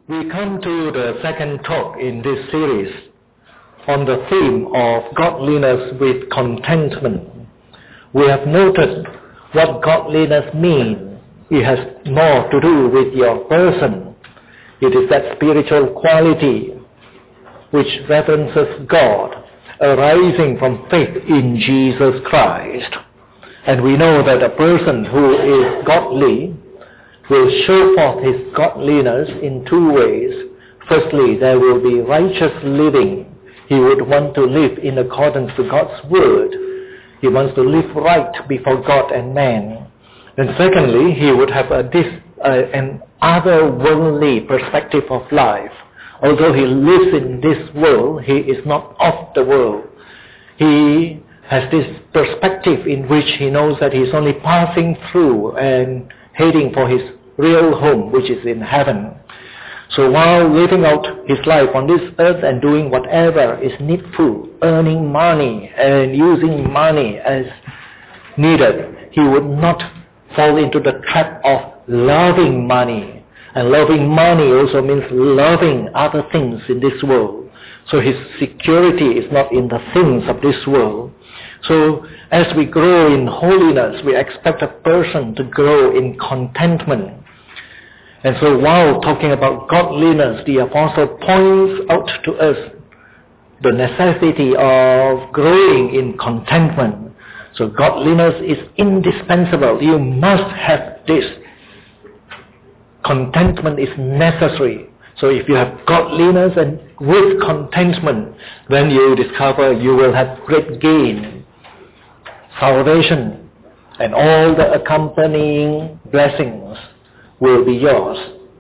We come to the second talk in this series on the theme of godliness with contentment. We have noted what godliness means. It has more to do with your person. It is that spiritual quality which references God, arising from faith in Jesus Christ. And we know that a person who is godly will show forth his godliness in two ways. Firstly, there will be righteous living. He would want to live in accordance to God's word. He wants to live right before God and man. And secondly, he would have an otherworldly perspective of life. Although he lives in this world, he is not of the world. He has this perspective in which he knows that he is only passing through and heading for his real home, which is in heaven. So while living out his life on this earth and doing whatever is needful, earning money and using money as needed, he would not fall into the trap of loving money. And loving money also means loving other things in this world. So his security is not in the things of this world. So as we grow in holiness, we expect a person to grow in contentment. And so while talking about godliness, the apostle points out to us the necessity of growing in contentment. So godliness is indispensable. You must have this. Contentment is necessary. So if you have godliness and with contentment, then you discover you will have great gain, salvation, and all the accompanying blessings will be yours.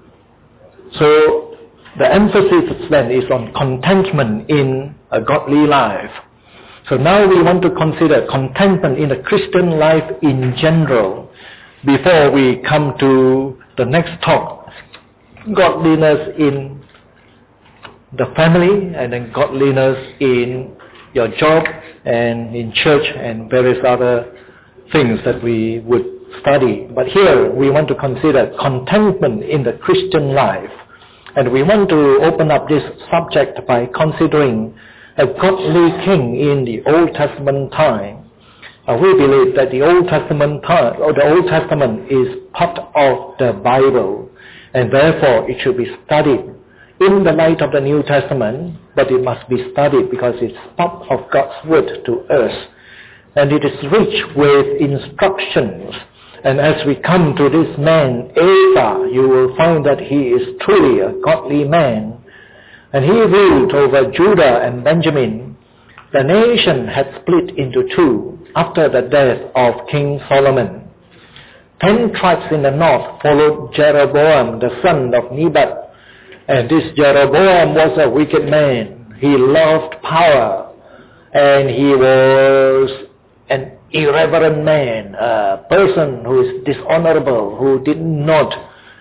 So the emphasis then is on contentment in a godly life. So now we want to consider contentment in the Christian life in general before we come to the next talk, godliness in the family, and then godliness in your job and in church and various other things that we would study. But here we want to consider contentment in the Christian life. And we want to open up this subject by considering a godly king in the Old Testament time. We believe that the Old Testament is part of the Bible, and therefore it should be studied in the light of the New Testament, but it must be studied because it's part of God's word to us. And it is rich with instructions. And as we come to this man, Asa, you will find that he is truly a godly man. And he ruled over Judah and Benjamin. The nation had split into two after the death of King Solomon. 10 tribes in the north followed Jeroboam, the son of Nebat. And this Jeroboam was a wicked man. He loved power. And he was an irreverent man, a person who is dishonorable, who did not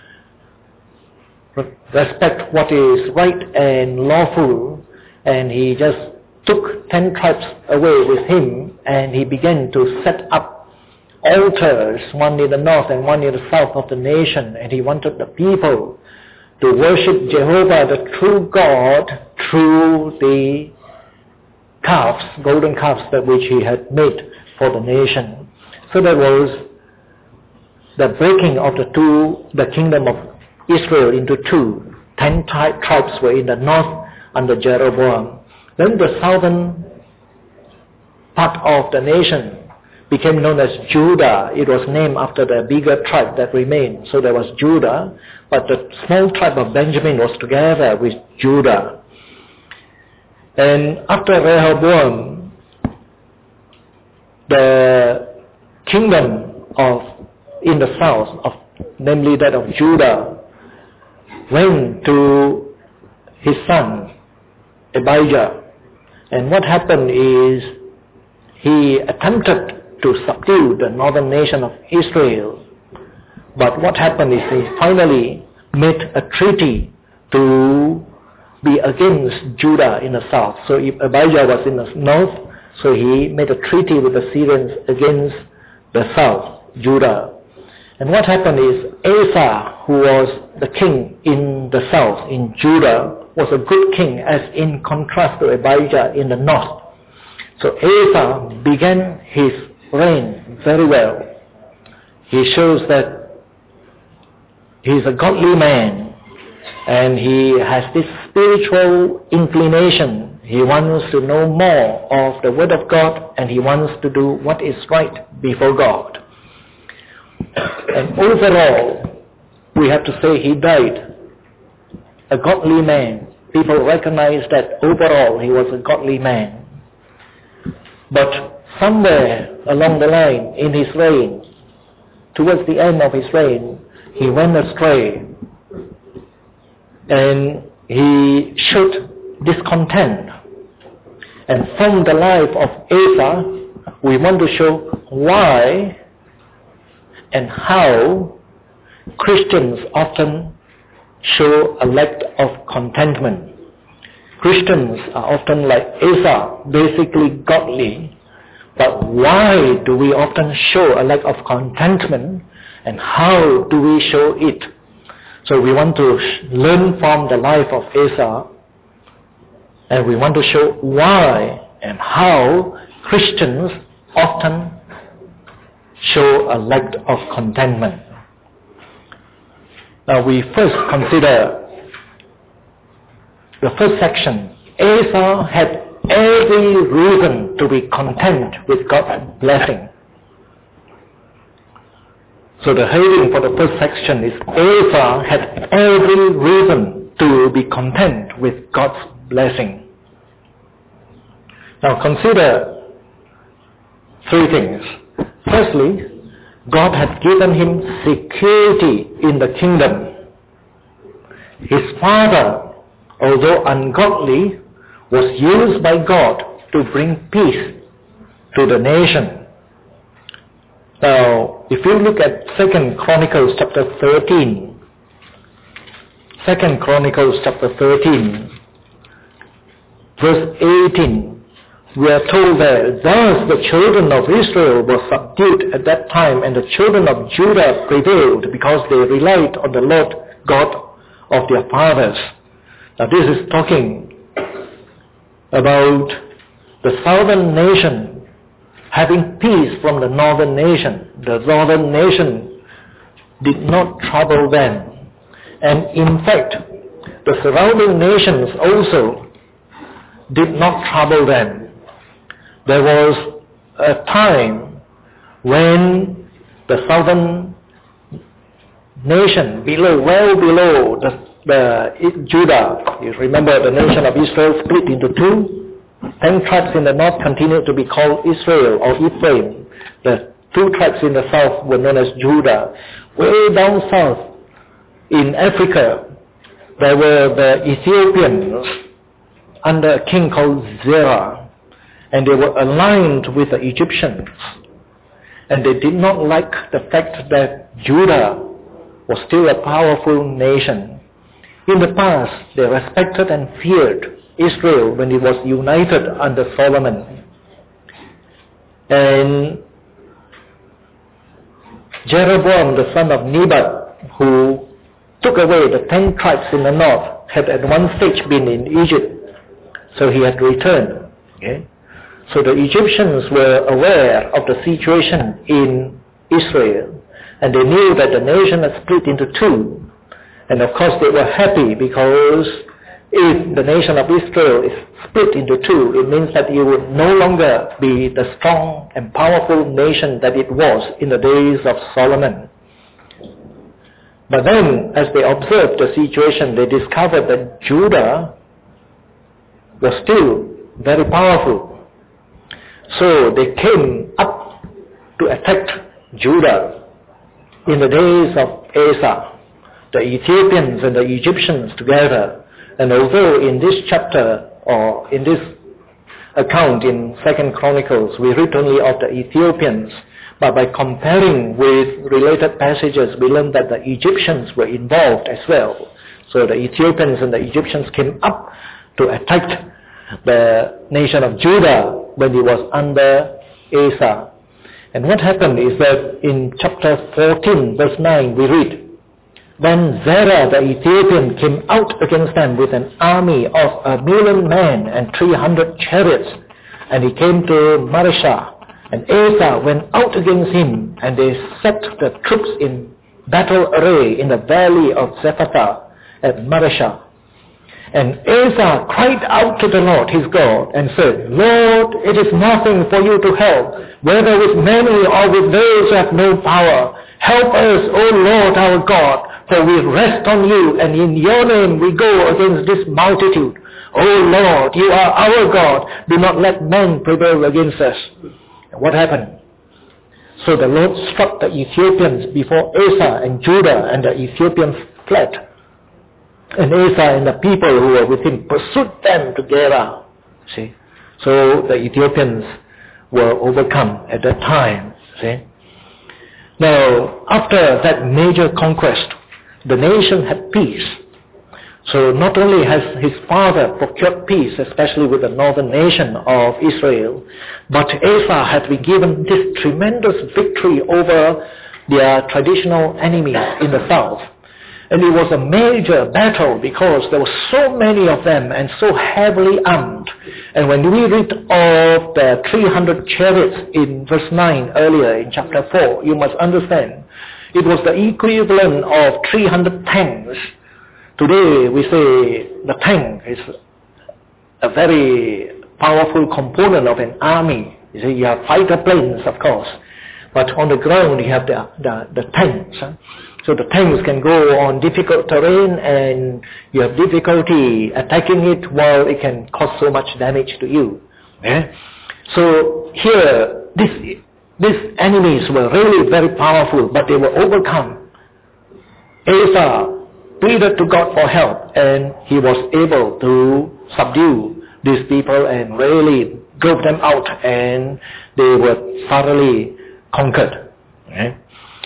respect what is right and lawful. And he just took 10 tribes away with him, and he began to set up altars, one in the north and one in the south of the nation, and he wanted the people to worship Jehovah, the true God, through the calves, golden calves that which he had made for the nation. So there was the breaking of the kingdom of Israel into two. 10 tribes were in the north under Jeroboam. Then the southern part of the nation became known as Judah. It was named after the bigger tribe that remained. So there was Judah, but the small tribe of Benjamin was together with Judah. And after Rehoboam, the kingdom in the south, namely that of Judah, went to his son Abijah. And what happened is he attempted to subdue the northern nation of Israel. But what happened is he finally made a treaty to be against Judah in the south. So if Abijah was in the north, so he made a treaty with the Syrians against the south, Judah. And what happened is Asa, who was the king in the south, in Judah, was a good king as in contrast to Abijah in the north. So Asa began his reign very well. He shows that he is a godly man and he has this spiritual inclination. He wants to know more of the Word of God and he wants to do what is right before God. And overall, we have to say he died a godly man. People recognize that overall he was a godly man. But somewhere along the line in his reign, towards the end of his reign, he went astray and he showed discontent. And from the life of Asa, we want to show why and how Christians often show a lack of contentment. Christians are often like Asa, basically godly, but why do we often show a lack of contentment and how do we show it? So we want to learn from the life of Asa and we want to show why and how Christians often show a lack of contentment. Now we first consider the first section. Asa had every reason to be content with God's blessing. So the heading for the first section is Asa had every reason to be content with God's blessing. Now consider three things. Firstly, God had given him security in the kingdom. His father, although ungodly, was used by God to bring peace to the nation. Now, if you look at 2 Chronicles chapter 13, 2 Chronicles chapter 13, verse 18, we are told that thus the children of Israel were subdued at that time, and the children of Judah prevailed because they relied on the Lord God of their fathers. Now this is talking about the southern nation having peace from the northern nation. The northern nation did not trouble them. And in fact, the surrounding nations also did not trouble them. There was a time when the southern nation, well below the Judah, you remember the nation of Israel split into two. 10 tribes in the north continued to be called Israel or Ephraim. The 2 tribes in the south were known as Judah. Way down south in Africa, there were the Ethiopians under a king called Zerah. And they were aligned with the Egyptians. And they did not like the fact that Judah was still a powerful nation. In the past, they respected and feared Israel when it was united under Solomon. And Jeroboam, the son of Nebat, who took away the 10 tribes in the north, had at one stage been in Egypt. So he had returned. Okay? So the Egyptians were aware of the situation in Israel, and they knew that the nation had split into two. And of course they were happy because if the nation of Israel is split into two, it means that it would no longer be the strong and powerful nation that it was in the days of Solomon. But then, as they observed the situation, they discovered that Judah was still very powerful. So they came up to attack Judah in the days of Asa, the Ethiopians and the Egyptians together. And although in this chapter or in this account in 2 Chronicles we read only of the Ethiopians, but by comparing with related passages we learn that the Egyptians were involved as well. So the Ethiopians and the Egyptians came up to attack the nation of Judah when it was under Asa. And what happened is that in chapter 14, verse 9, we read, Then Zerah the Ethiopian came out against them with an army of 1,000,000 men and 300 chariots. And he came to Mareshah. And Asa went out against him, and they set the troops in battle array in the valley of Zephathah at Mareshah. And Asa cried out to the Lord his God and said, Lord, it is nothing for you to help, whether with many or with those who have no power. Help us, O Lord our God, for we rest on you, and in your name we go against this multitude. O Lord, you are our God. Do not let men prevail against us. And what happened? So the Lord struck the Ethiopians before Asa and Judah, and the Ethiopians fled. And Asa and the people who were with him pursued them to Gerar. See? So the Ethiopians were overcome at that time. See? Now, after that major conquest, the nation had peace. So not only has his father procured peace, especially with the northern nation of Israel, but Asa had been given this tremendous victory over their traditional enemies in the south. And it was a major battle because there were so many of them and so heavily armed. And when we read of the 300 chariots in verse 9 earlier in chapter 4, you must understand it was the equivalent of 300 tanks. Today we say the tank is a very powerful component of an army. You see, you have fighter planes, of course, but on the ground you have the tanks. So the tanks can go on difficult terrain, and you have difficulty attacking it while it can cause so much damage to you. Yeah? So here, these enemies were really very powerful, but they were overcome. Asa pleaded to God for help, and he was able to subdue these people and really drove them out, and they were thoroughly conquered. Okay?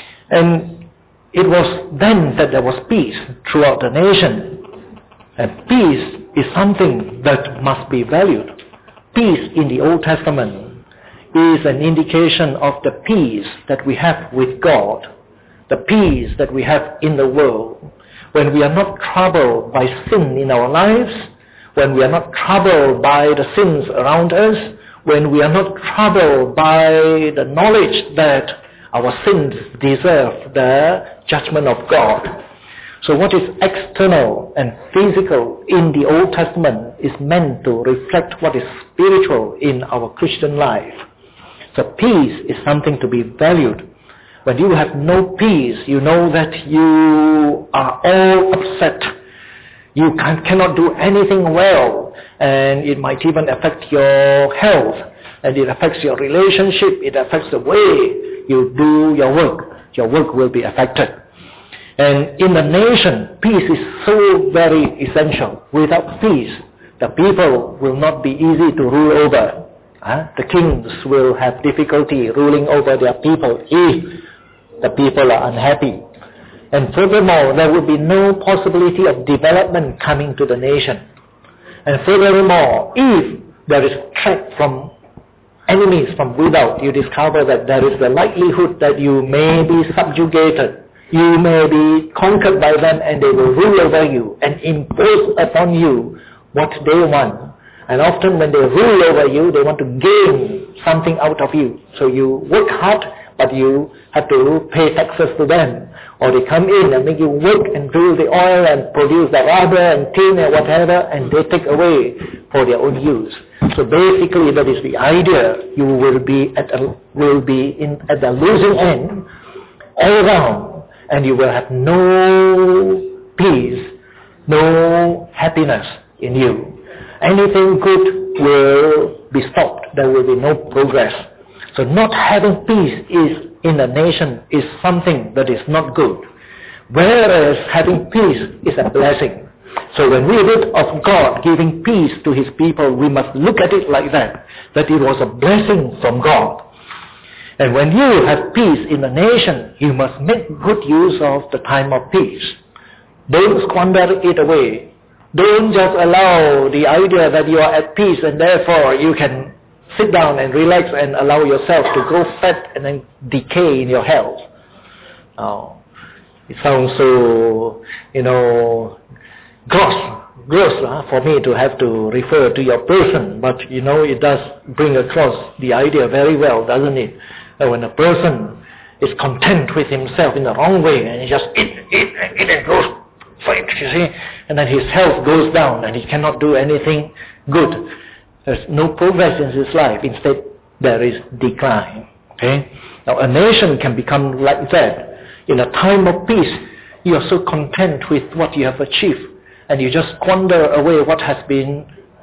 And it was then that there was peace throughout the nation. And peace is something that must be valued. Peace in the Old Testament is an indication of the peace that we have with God, the peace that we have in the world. When we are not troubled by sin in our lives, when we are not troubled by the sins around us, when we are not troubled by the knowledge that our sins deserve the judgment of God. So what is external and physical in the Old Testament is meant to reflect what is spiritual in our Christian life. So peace is something to be valued. When you have no peace, you know that you are all upset. You cannot do anything well, and it might even affect your health, and it affects your relationship, it affects the way you do your work. Your work will be affected. And in the nation, peace is so very essential. Without peace, the people will not be easy to rule over. The kings will have difficulty ruling over their people if the people are unhappy. And furthermore, there will be no possibility of development coming to the nation. And furthermore, if there is threat from enemies from without, you discover that there is the likelihood that you may be subjugated. You may be conquered by them, and they will rule over you and impose upon you what they want. And often when they rule over you, they want to gain something out of you. So you work hard, but you have to pay taxes to them. Or they come in and make you work and drill the oil and produce the rubber and tin and whatever, and they take away for their own use. So basically that is the idea. You will be at the losing end all around, and you will have no peace, no happiness in you. Anything good will be stopped. There will be no progress. So not having peace in a nation is something that is not good, whereas having peace is a blessing. So when we read of God giving peace to his people, we must look at it like that it was a blessing from God. And when you have peace in a nation, you must make good use of the time of peace. Don't squander it away. Don't just allow the idea that you are at peace and therefore you can sit down and relax and allow yourself to grow fat and then decay in your health. It sounds so, gross for me to have to refer to your person, but it does bring across the idea very well, doesn't it? That when a person is content with himself in the wrong way and he just eat and grows fat, you see, and then his health goes down and he cannot do anything good. There's no progress in his life. Instead, there is decline. Okay? Now, a nation can become like that. In a time of peace, you are so content with what you have achieved, and you just squander away what has been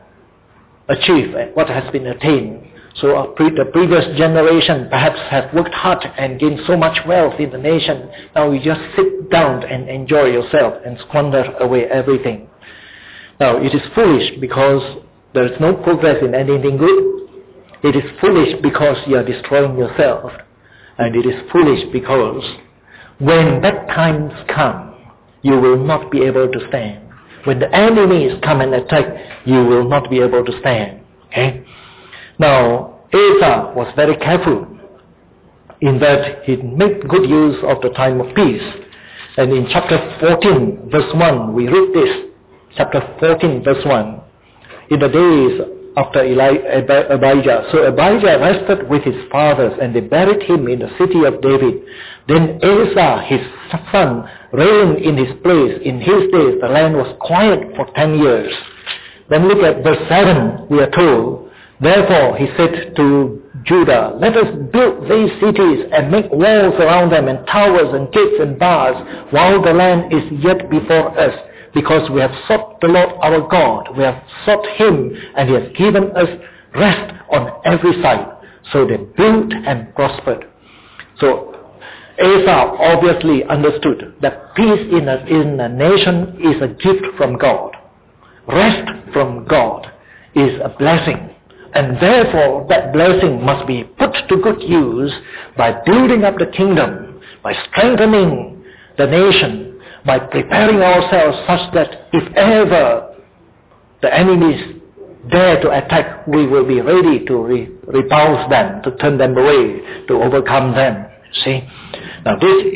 achieved, what has been attained. So the previous generation perhaps have worked hard and gained so much wealth in the nation. Now you just sit down and enjoy yourself and squander away everything. Now it is foolish because there is no progress in anything good. It is foolish because you are destroying yourself. And it is foolish because when bad times come, you will not be able to stand. When the enemies come and attack, you will not be able to stand. Okay? Now, Asa was very careful in that he made good use of the time of peace. And in chapter 14, verse 1, we read this. Chapter 14, verse 1. In the days after Abijah. So Abijah rested with his fathers, and they buried him in the city of David. Then Asa, his son, reigned in his place. In his days the land was quiet for 10 years. Then look at verse 7, we are told, therefore he said to Judah, let us build these cities and make walls around them and towers and gates and bars while the land is yet before us. Because we have sought the Lord our God, we have sought Him, and He has given us rest on every side. So they built and prospered. So Asa obviously understood that peace in a nation is a gift from God. Rest from God is a blessing. And therefore that blessing must be put to good use by building up the kingdom, by strengthening the nation, by preparing ourselves such that if ever the enemies dare to attack, we will be ready to repulse them, to turn them away, to overcome them. See? Now this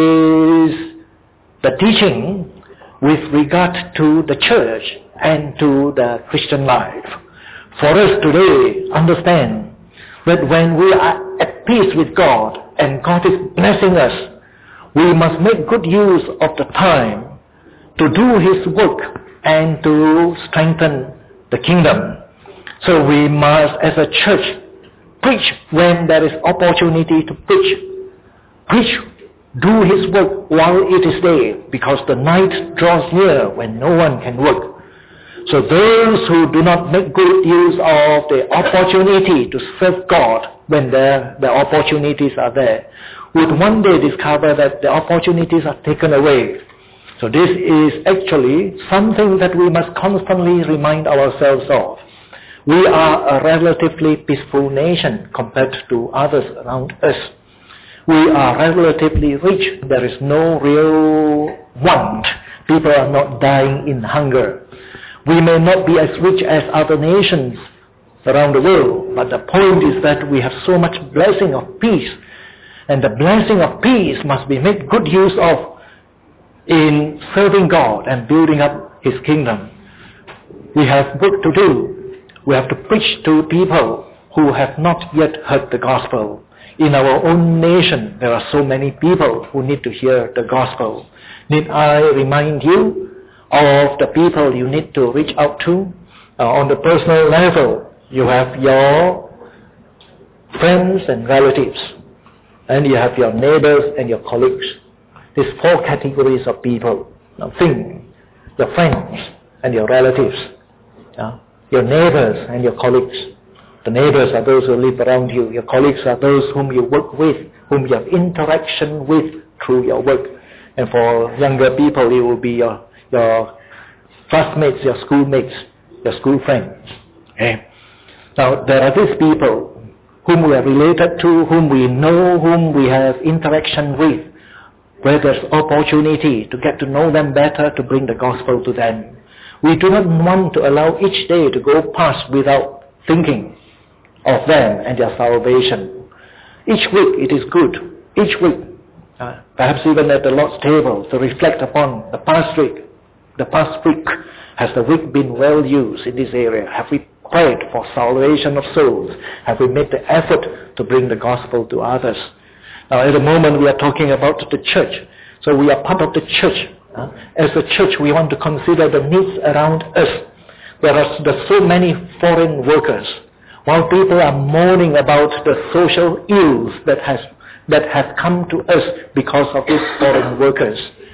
is the teaching with regard to the church and to the Christian life. For us today, understand that when we are at peace with God and God is blessing us, we must make good use of the time to do His work and to strengthen the kingdom. So we must, as a church, preach when there is opportunity to preach. Preach, do His work while it is day, because the night draws near when no one can work. So those who do not make good use of the opportunity to serve God when the opportunities are there, would one day discover that the opportunities are taken away. So this is actually something that we must constantly remind ourselves of. We are a relatively peaceful nation compared to others around us. We are relatively rich. There is no real want. People are not dying in hunger. We may not be as rich as other nations around the world, but the point is that we have so much blessing of peace. And the blessing of peace must be made good use of in serving God and building up His kingdom. We have work to do. We have to preach to people who have not yet heard the gospel. In our own nation, there are so many people who need to hear the gospel. Need I remind you of the people you need to reach out to? On the personal level, you have your friends and relatives. And you have your neighbors and your colleagues. These 4 categories of people. Now think, your friends and your relatives. Your neighbors and your colleagues. The neighbors are those who live around you. Your colleagues are those whom you work with, whom you have interaction with through your work. And for younger people, it will be your classmates, your schoolmates, your school friends. Okay? Now there are these people whom we are related to, whom we know, whom we have interaction with, where there's opportunity to get to know them better, to bring the gospel to them. We do not want to allow each day to go past without thinking of them and their salvation. Each week it is good. Each week, perhaps even at the Lord's table, to reflect upon the past week. The past week, has the week been well used in this area? Have we prayed for salvation of souls? Have we made the effort to bring the gospel to others? Now at the moment we are talking about the church. So we are part of the church. As a church we want to consider the needs around us. There's so many foreign workers. While people are mourning about the social ills that have come to us because of these foreign workers,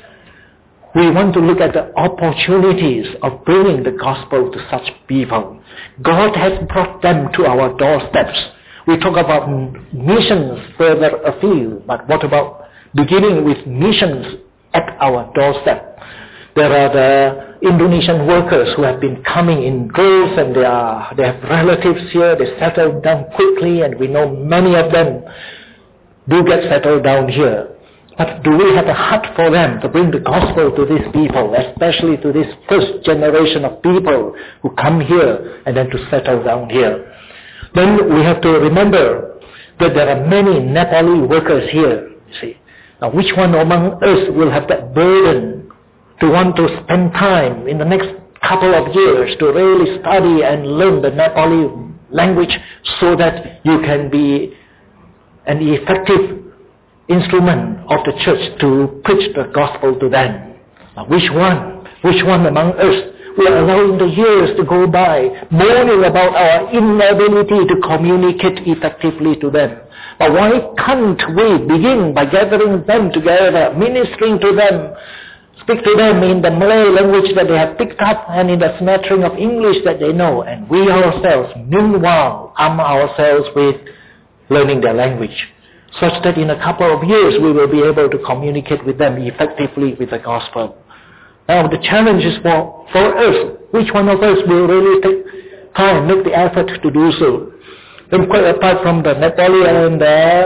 we want to look at the opportunities of bringing the gospel to such people. God has brought them to our doorsteps. We talk about missions further afield, but what about beginning with missions at our doorstep? There are the Indonesian workers who have been coming in droves, and they have relatives here. They settle down quickly, and we know many of them do get settled down here. But do we have a heart for them to bring the gospel to these people, especially to this first generation of people who come here and then to settle down here? Then we have to remember that there are many Nepali workers here, you see. Now which one among us will have that burden to want to spend time in the next couple of years to really study and learn the Nepali language so that you can be an effective instrument of the church to preach the gospel to them? Now which one among us will allow the years to go by mourning about our inability to communicate effectively to them? But why can't we begin by gathering them together, ministering to them, speak to them in the Malay language that they have picked up and in the smattering of English that they know, and we ourselves, meanwhile, arm ourselves with learning their language, such that in a couple of years we will be able to communicate with them effectively with the gospel. Now the challenge is for us. Which one of us will really take time, make the effort to do so? Then quite apart from the Nepali and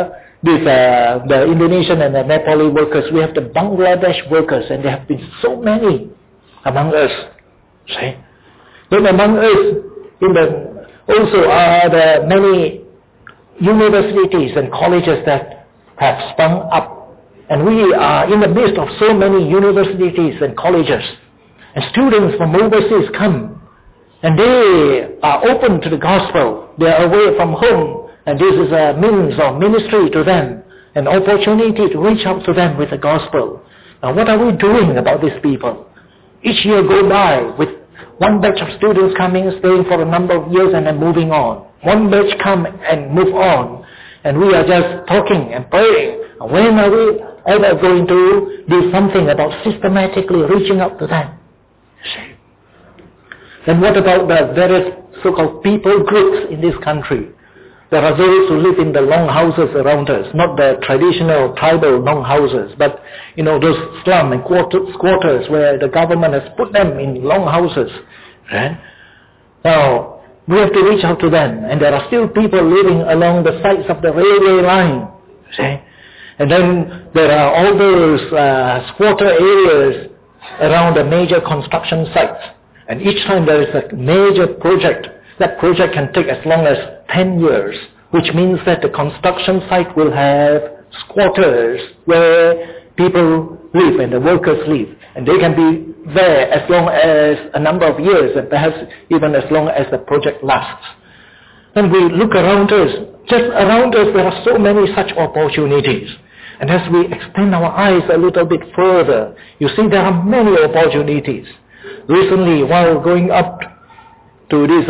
the Indonesian and the Nepali workers, we have the Bangladesh workers, and there have been so many among us. See? Then among us, also are the many universities and colleges that have sprung up. And we are in the midst of so many universities and colleges. And students from overseas come. And they are open to the gospel. They are away from home. And this is a means of ministry to them. An opportunity to reach out to them with the gospel. Now what are we doing about these people? Each year go by with one batch of students coming, staying for a number of years and then moving on. One batch come and move on. And we are just talking and praying. When are we ever going to do something about systematically reaching out to them? See? Then what about the various so-called people groups in this country? There are those who live in the long houses around us, not the traditional tribal long houses, but those slum and squatters where the government has put them in long houses. Right? Now, we have to reach out to them, and there are still people living along the sides of the railway line. See? And then there are all those squatter areas around the major construction sites. And each time there is a major project, that project can take as long as 10 years, which means that the construction site will have squatters where people live and the workers live. And they can be there as long as a number of years, and perhaps even as long as the project lasts. Then we look around us. Just around us there are so many such opportunities. And as we extend our eyes a little bit further, you see there are many opportunities. Recently, while going up to this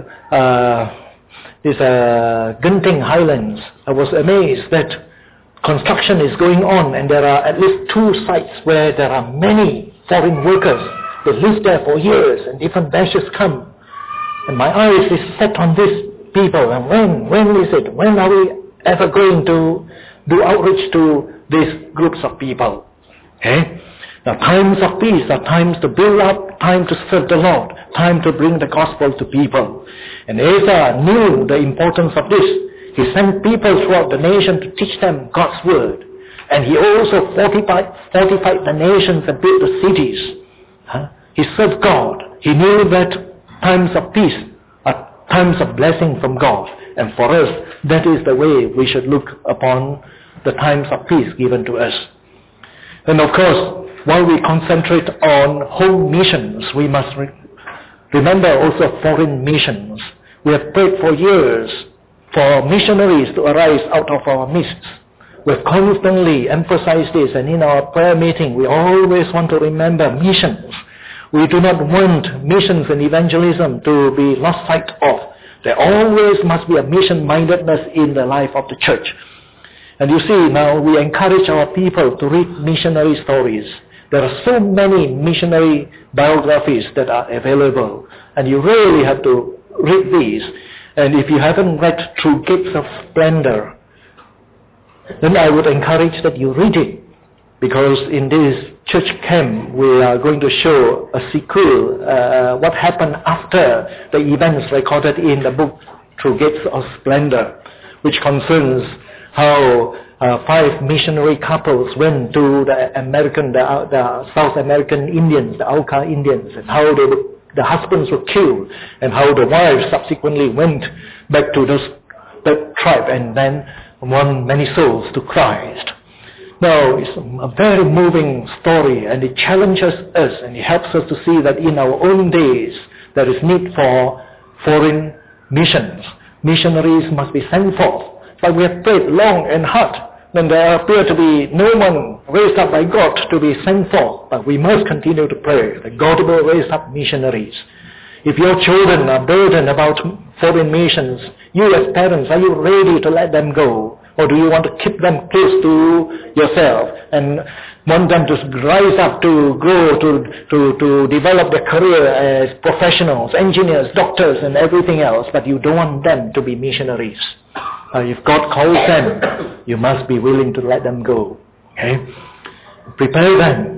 Genting Highlands, I was amazed that construction is going on, and there are at least 2 sites where there are many foreign workers. They live there for years, and different batches come. And my eyes is set on these people. And when is it? When are we ever going to do outreach to these groups of people? Okay? Now, times of peace are times to build up, time to serve the Lord, time to bring the gospel to people. And Asa knew the importance of this. He sent people throughout the nation to teach them God's word. And he also fortified the nations and built the cities. He served God. He knew that times of peace are times of blessing from God. And for us, that is the way we should look upon the times of peace given to us. And of course, while we concentrate on home missions, we must remember also foreign missions. We have prayed for years for missionaries to arise out of our midst. We have constantly emphasized this, and in our prayer meeting, we always want to remember missions. We do not want missions and evangelism to be lost sight of. There always must be a mission-mindedness in the life of the church. And you see, now we encourage our people to read missionary stories. There are so many missionary biographies that are available, and you really have to read these. And if you haven't read Through Gates of Splendor, then I would encourage that you read it, because in this church camp we are going to show a sequel, what happened after the events recorded in the book Through Gates of Splendor, which concerns how 5 missionary couples went to the South American Indians, the Auca Indians, and how the husbands were killed, and how the wives subsequently went back to that tribe and then won many souls to Christ. Now, it's a very moving story, and it challenges us, and it helps us to see that in our own days there is need for foreign missions. Missionaries must be sent forth. But we have prayed long and hard, then there appear to be no one raised up by God to be sent forth. But we must continue to pray that God will raise up missionaries. If your children are burdened about foreign missions, you as parents, are you ready to let them go? Or do you want to keep them close to yourself and want them to rise up, to grow, to develop their career as professionals, engineers, doctors, and everything else, but you don't want them to be missionaries? If God calls them, you must be willing to let them go. Okay? Prepare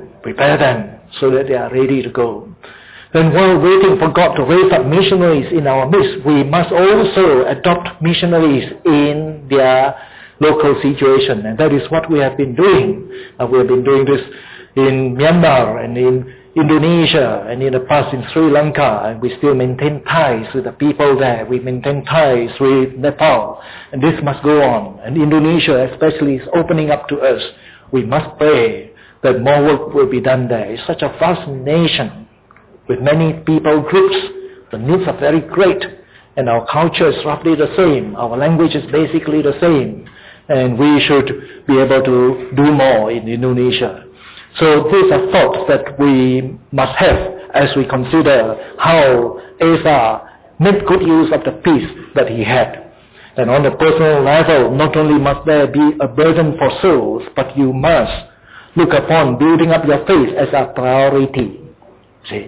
them so that they are ready to go. Then while waiting for God to raise up missionaries in our midst, we must also adopt missionaries in their local situation. And that is what we have been doing. We have been doing this in Myanmar and in Indonesia, and in the past in Sri Lanka, and we still maintain ties with the people there. We maintain ties with Nepal, and this must go on. And Indonesia especially is opening up to us. We must pray that more work will be done there. It's such a vast nation with many people groups. The needs are very great, and our culture is roughly the same. Our language is basically the same, and we should be able to do more in Indonesia. So these are thoughts that we must have as we consider how Asa made good use of the peace that he had. And on a personal level, not only must there be a burden for souls, but you must look upon building up your faith as a priority. See?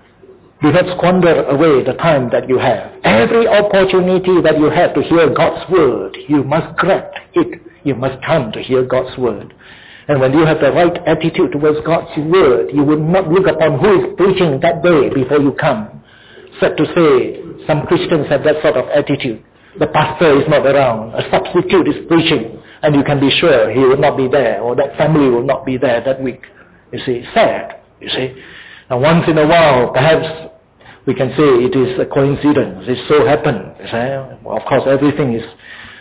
Do not squander away the time that you have. Every opportunity that you have to hear God's word, you must grab it. You must come to hear God's word. And when you have the right attitude towards God's word, you will not look upon who is preaching that day before you come. Sad to say, some Christians have that sort of attitude. The pastor is not around, a substitute is preaching, and you can be sure he will not be there, or that family will not be there that week. You see, sad, you see. And once in a while, perhaps we can say it is a coincidence, it so happened. You see? Well, of course, everything is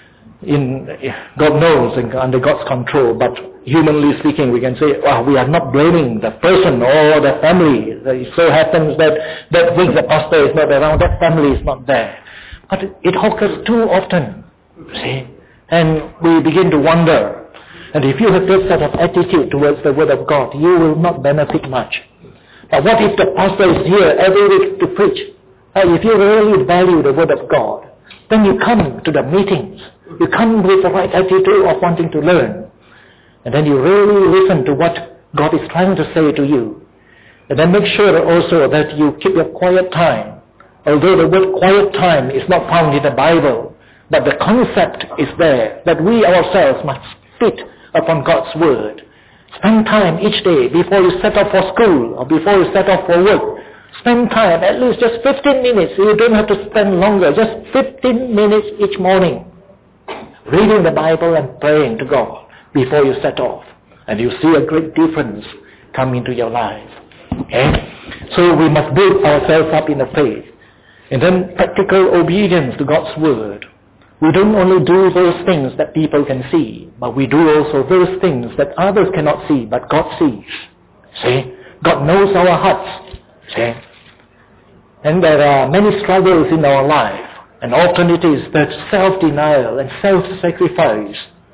in God knows and under God's control, but humanly speaking, we can say, well, we are not blaming the person or the family. It so happens that week the pastor is not around, that family is not there. But it occurs too often, see, and we begin to wonder. And if you have this sort of attitude towards the word of God, you will not benefit much. But what if the pastor is here every week to preach? If you really value the word of God, then you come to the meetings. You come with the right attitude of wanting to learn. And then you really listen to what God is trying to say to you. And then make sure also that you keep your quiet time. Although the word quiet time is not found in the Bible, but the concept is there that we ourselves must feed upon God's word. Spend time each day before you set off for school or before you set off for work. Spend time, at least just 15 minutes. You don't have to spend longer, just 15 minutes each morning, reading the Bible and praying to God before you set off. And you see a great difference come into your life. Okay? So we must build ourselves up in the faith. And then practical obedience to God's word. We don't only do those things that people can see, but we do also those things that others cannot see, but God sees. See? God knows our hearts. See? And there are many struggles in our life, and often it is that self-denial and self-sacrifice.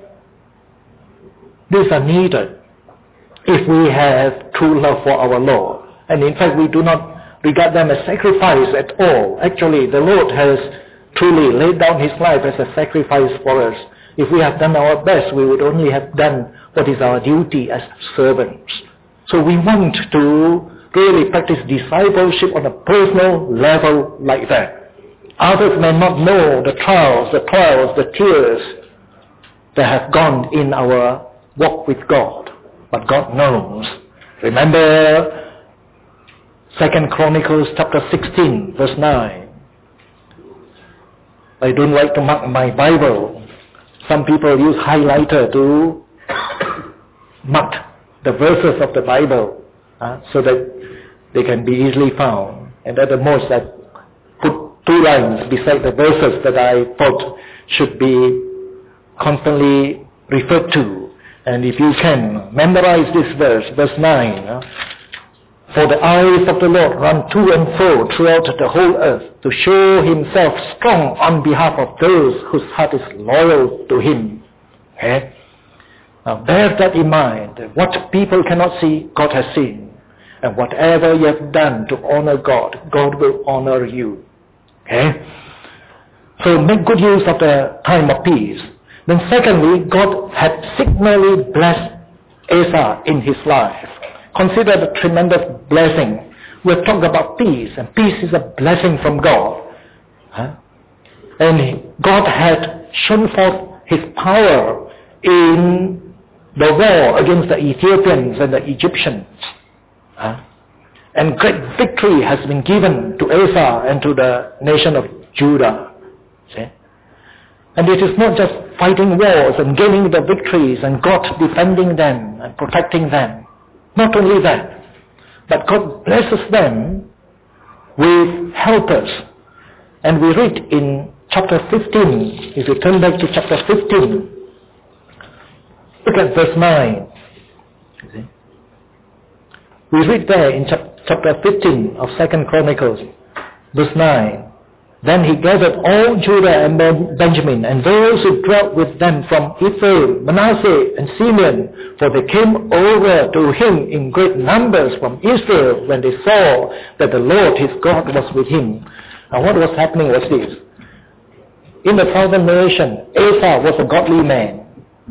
These are needed if we have true love for our Lord. And in fact, we do not regard them as sacrifice at all. Actually, the Lord has truly laid down His life as a sacrifice for us. If we have done our best, we would only have done what is our duty as servants. So we want to really practice discipleship on a personal level like that. Others may not know the trials, the tears that have gone in our walk with God, but God knows. Remember 2 Chronicles chapter 16, verse 9. I don't like to mark my Bible. Some people use highlighter to mark the verses of the Bible so that they can be easily found. And at the most, I put 2 lines beside the verses that I thought should be constantly referred to. And if you can, memorize this verse 9. For the eyes of the Lord run to and fro throughout the whole earth to show Himself strong on behalf of those whose heart is loyal to Him. Okay? Now bear that in mind. What people cannot see, God has seen. And whatever you have done to honor God, God will honor you. Okay? So make good use of the time of peace. Then secondly, God had signally blessed Asa in his life. Consider the tremendous blessing. We've talked about peace, and peace is a blessing from God. And God had shown forth His power in the war against the Ethiopians and the Egyptians. And great victory has been given to Asa and to the nation of Judah. See? And it is not just fighting wars and gaining the victories and God defending them and protecting them. Not only that, but God blesses them with helpers. And we read in chapter 15, if you turn back to chapter 15, look at verse 9. See? We read there in chapter 15 of 2 Chronicles, verse 9. Then he gathered all Judah and Benjamin and those who dwelt with them from Ephraim, Manasseh and Simeon, for they came over to him in great numbers from Israel when they saw that the Lord his God was with him. Now what was happening was this. In the southern nation, Asa was a godly man.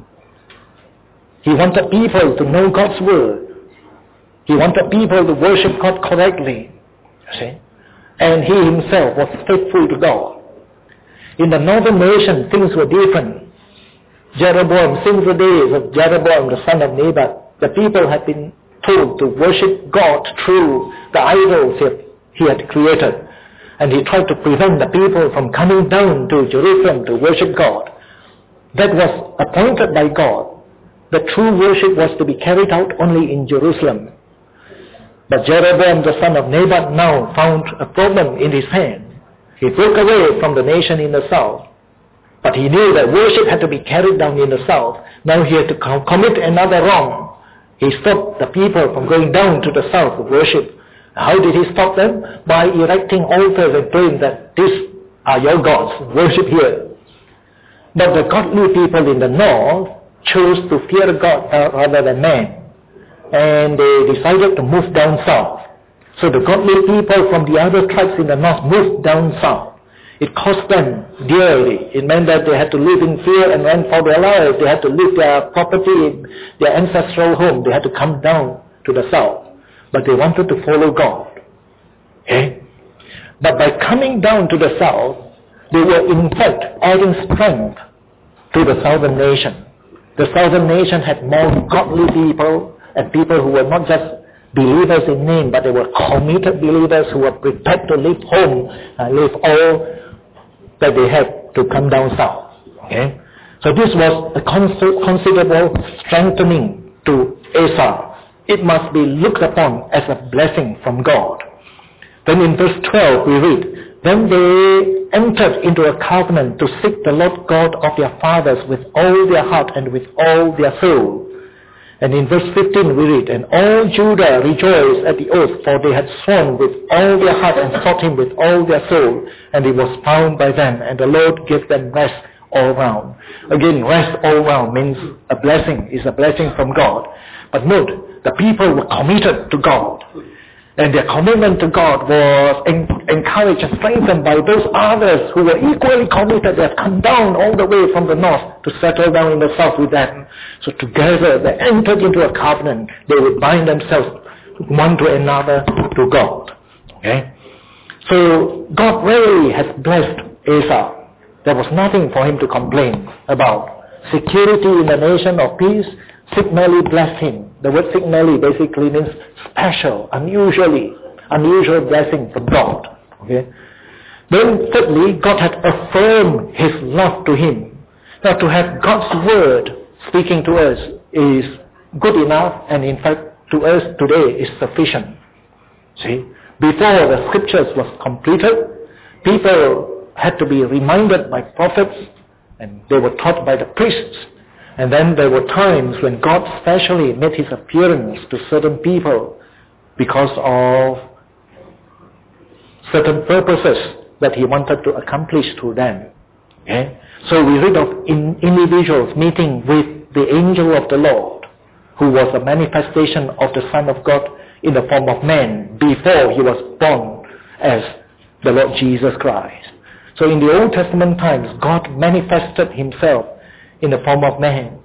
He wanted people to know God's word. He wanted people to worship God correctly. You see? And he himself was faithful to God. In the northern nation, things were different. Jeroboam, since the days of Jeroboam, the son of Nebat, the people had been told to worship God through the idols he had created. And he tried to prevent the people from coming down to Jerusalem to worship God. That was appointed by God. The true worship was to be carried out only in Jerusalem. But Jeroboam, the son of Nebat, now found a problem in his hand. He broke away from the nation in the south. But he knew that worship had to be carried down in the south. Now he had to commit another wrong. He stopped the people from going down to the south to worship. How did he stop them? By erecting altars and praying that these are your gods, worship here. But the godly people in the north chose to fear God rather than man. And they decided to move down south. So the godly people from the other tribes in the north moved down south. It cost them dearly. It meant that they had to live in fear and run for their lives. They had to leave their property, their ancestral home. They had to come down to the south. But they wanted to follow God. Okay? But by coming down to the south, they were in fact adding strength to the southern nation. The southern nation had more godly people, and people who were not just believers in name, but they were committed believers who were prepared to leave home and leave all that they had to come down south. Okay? So this was a considerable strengthening to Asa. It must be looked upon as a blessing from God. Then in verse 12 we read, Then they entered into a covenant to seek the Lord God of their fathers with all their heart and with all their soul. And in verse 15 we read, and all Judah rejoiced at the oath, for they had sworn with all their heart and sought him with all their soul, and he was found by them, and the Lord gave them rest all round. Again, rest all round means a blessing, is a blessing from God. But note, the people were committed to God. And their commitment to God was encouraged and strengthened by those others who were equally committed. They had come down all the way from the north to settle down in the south with them. So together they entered into a covenant. They would bind themselves one to another to God. Okay? So God really has blessed Asa. There was nothing for him to complain about. Security in the nation of peace signally blessed him. The word signally basically means special, unusual blessing from God. Okay? Then thirdly, God had affirmed his love to him. Now to have God's word speaking to us is good enough, and in fact to us today is sufficient. See? Before the scriptures was completed, people had to be reminded by prophets, and they were taught by the priests. And then there were times when God specially made his appearance to certain people because of certain purposes that he wanted to accomplish through them. Okay? So we read of individuals meeting with the angel of the Lord, who was a manifestation of the Son of God in the form of man before he was born as the Lord Jesus Christ. So in the Old Testament times, God manifested himself in the form of man,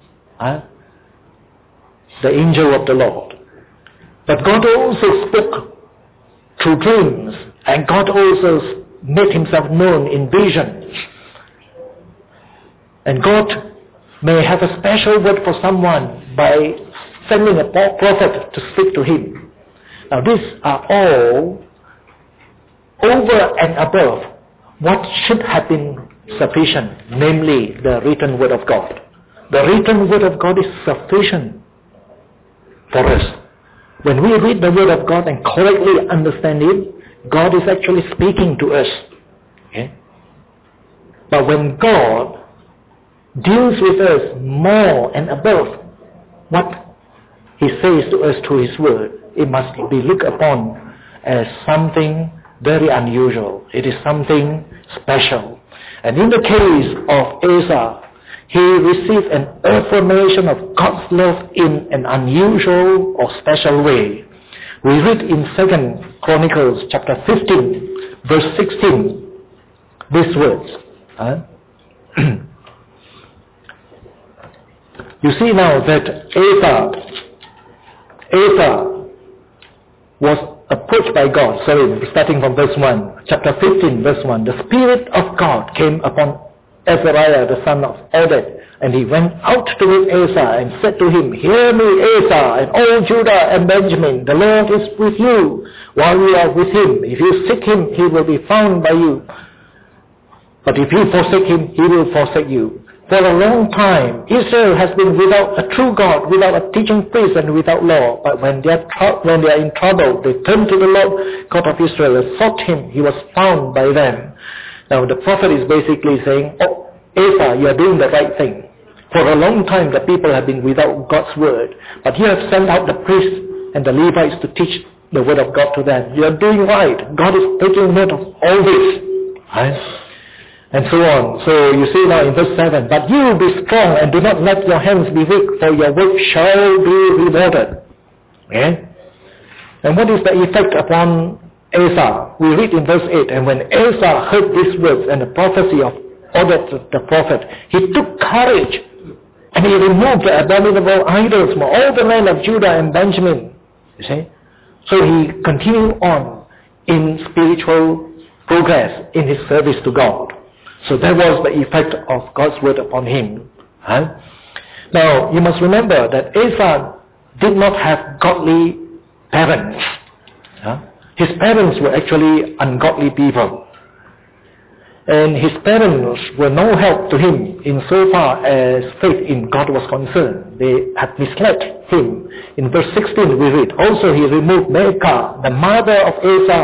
the angel of the Lord. But God also spoke through dreams, and God also made himself known in visions. And God may have a special word for someone by sending a prophet to speak to him. Now these are all over and above what should have been sufficient, namely the written word of God. The written word of God is sufficient for us. When we read the word of God and correctly understand it, God is actually speaking to us. Okay? But when God deals with us more and above what he says to us through his word, it must be looked upon as something very unusual. It is something special. And in the case of Asa, he received an affirmation of God's love in an unusual or special way. We read in 2 Chronicles chapter 15, verse 16, these words. You see now that Asa was approached by God. Starting from verse 1, chapter 15, verse 1. The Spirit of God came upon Azariah, the son of Oded, and he went out to meet Asa and said to him, Hear me, Asa, and all Judah and Benjamin, the Lord is with you while you are with him. If you seek him, he will be found by you. But if you forsake him, he will forsake you. For a long time, Israel has been without a true God, without a teaching priest, and without law. But when they are in trouble, they turn to the Lord God of Israel and sought him. He was found by them. Now the prophet is basically saying, oh, Asa, you are doing the right thing. For a long time, the people have been without God's word. But you have sent out the priests and the Levites to teach the word of God to them. You are doing right. God is taking note of all this. Right? And so on. So you see now in verse 7, But you be strong and do not let your hands be weak, for your work shall be rewarded. Okay? And what is the effect upon Asa? We read in verse 8, And when Asa heard these words and the prophecy of Oded the prophet, he took courage and he removed the abominable idols from all the land of Judah and Benjamin. You see? So he continued on in spiritual progress in his service to God. So that was the effect of God's word upon him. Now, you must remember that Asa did not have godly parents. His parents were actually ungodly people. And his parents were no help to him insofar as faith in God was concerned. They had misled him. In verse 16 we read, Also he removed Maacah, the mother of Asa,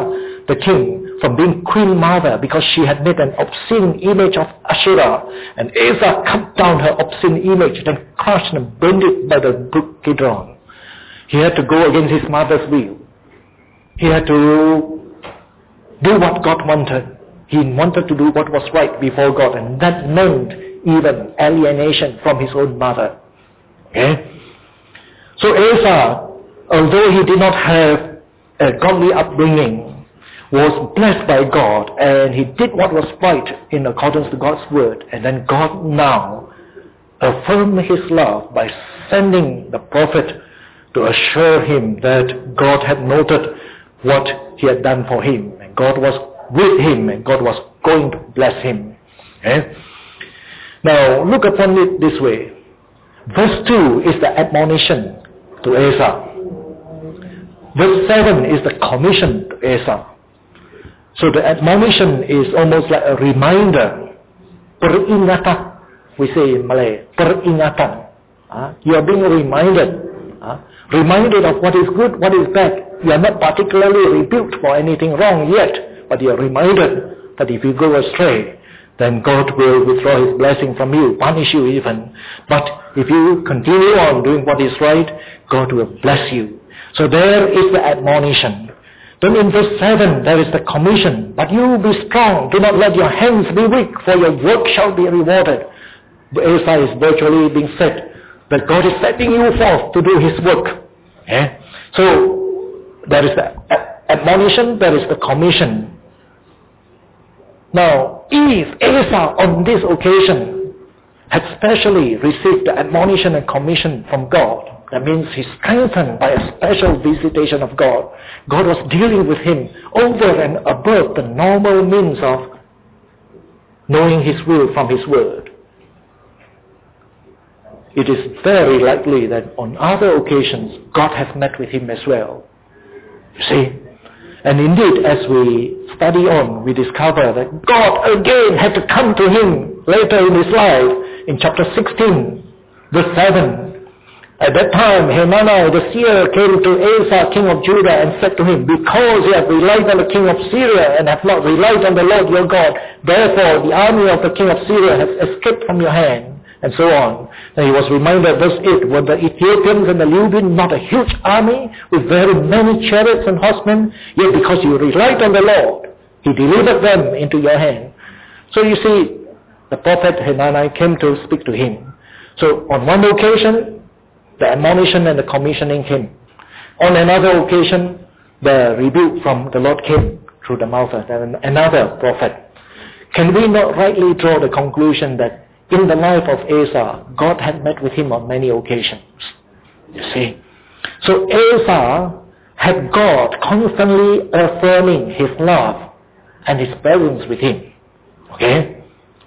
the king from being queen mother because she had made an obscene image of Asherah. And Asa cut down her obscene image, then crushed and burned it by the brook Kidron. He had to go against his mother's will. He had to do what God wanted. He wanted to do what was right before God, and that meant even alienation from his own mother. Okay? So Asa, although he did not have a godly upbringing, was blessed by God, and he did what was right in accordance to God's word. And then God now affirmed his love by sending the prophet to assure him that God had noted what he had done for him, and God was with him, and God was going to bless him. Okay? Now look upon it this way. Verse 2 is the admonition to Asa. Verse 7 is the commission to Asa. So the admonition is almost like a reminder. Peringatan, we say in Malay. Peringatan. You are being reminded. Reminded of what is good, what is bad. You are not particularly rebuked for anything wrong yet, but you are reminded that if you go astray, then God will withdraw his blessing from you, punish you even. But if you continue on doing what is right, God will bless you. So there is the admonition. Then in verse 7, there is the commission. But you be strong, do not let your hands be weak, for your work shall be rewarded. Asa is virtually being said that God is setting you forth to do his work. Okay? So there is the admonition, there is the commission. Now, if Asa on this occasion had specially received the admonition and commission from God, that means he's strengthened by a special visitation of God. God was dealing with him over and above the normal means of knowing his will from his word. It is very likely that on other occasions God has met with him as well. You see? And indeed, as we study on, we discover that God again had to come to him later in his life in chapter 16, verse 7. At that time, Hananiah the seer came to Asa, king of Judah, and said to him, because you have relied on the king of Syria and have not relied on the Lord your God, therefore the army of the king of Syria has escaped from your hand, and so on. And he was reminded, verse 8, were the Ethiopians and the Libyans not a huge army with very many chariots and horsemen? Yet because you relied on the Lord, he delivered them into your hand. So you see, the prophet Hananiah came to speak to him. So on one occasion, the admonition and the commissioning came. On another occasion, the rebuke from the Lord came through the mouth of another prophet. Can we not rightly draw the conclusion that in the life of Asa, God had met with him on many occasions? You see. So Asa had God constantly affirming his love and his presence with him. Okay?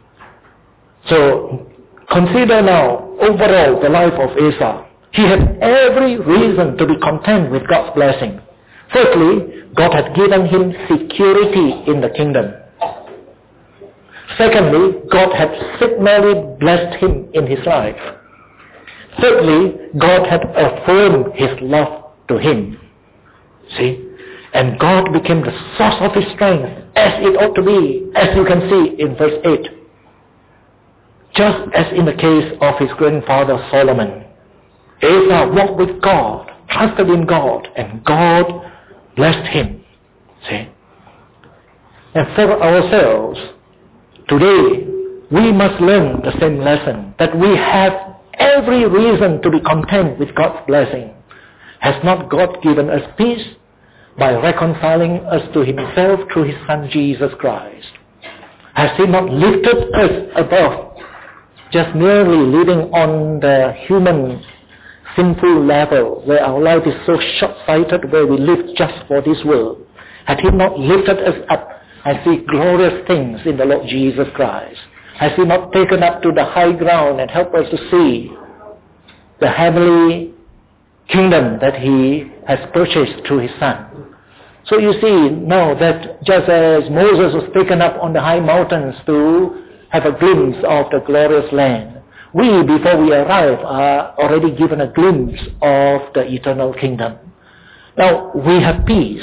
So consider now overall the life of Asa. He had every reason to be content with God's blessing. Firstly, God had given him security in the kingdom. Secondly, God had signally blessed him in his life. Thirdly, God had affirmed his love to him. See? And God became the source of his strength, as it ought to be, as you can see in verse 8. Just as in the case of his grandfather Solomon, Asa walked with God, trusted in God, and God blessed him. See? And for ourselves, today, we must learn the same lesson, that we have every reason to be content with God's blessing. Has not God given us peace by reconciling us to himself through his Son Jesus Christ? Has he not lifted us above just merely living on the human sinful level where our life is so short-sighted, where we live just for this world? Had he not lifted us up and see glorious things in the Lord Jesus Christ? Has he not taken up to the high ground and helped us to see the heavenly kingdom that he has purchased through his Son? So you see now that just as Moses was taken up on the high mountains to have a glimpse of the glorious land, we, before we arrive, are already given a glimpse of the eternal kingdom. Now, we have peace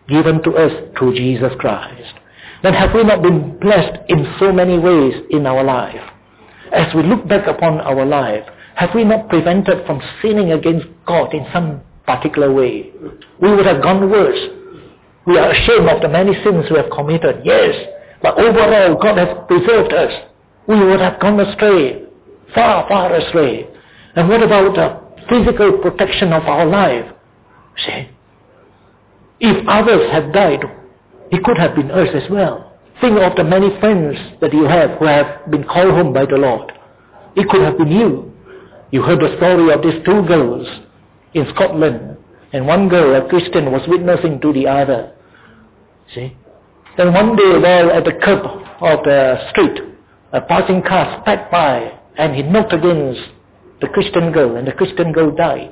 given to us through Jesus Christ. Then have we not been blessed in so many ways in our life? As we look back upon our life, have we not prevented from sinning against God in some particular way? We would have gone worse. We are ashamed of the many sins we have committed, yes, but overall God has preserved us. We would have gone astray, far, far astray. And what about the physical protection of our life? See, if others had died, it could have been us as well. Think of the many friends that you have who have been called home by the Lord. It could have been you. You heard the story of these two girls in Scotland, and one girl, a Christian, was witnessing to the other. See? Then one day, while at the curb of the street, a passing car sped by, and he knocked against the Christian girl, and the Christian girl died.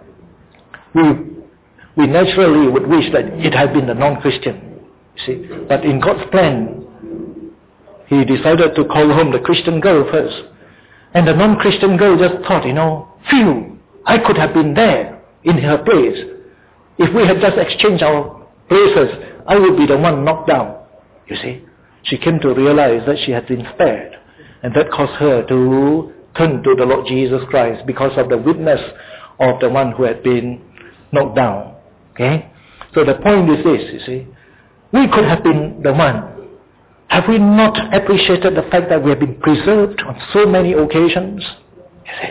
We naturally would wish that it had been a non-Christian, see. But in God's plan, He decided to call home the Christian girl first. And the non-Christian girl just thought, phew, I could have been there in her place. If we had just exchanged our places, I would be the one knocked down. You see, she came to realize that she had been spared. And that caused her to turn to the Lord Jesus Christ because of the witness of the one who had been knocked down. Okay? So the point is this, you see. We could have been the one. Have we not appreciated the fact that we have been preserved on so many occasions? You see.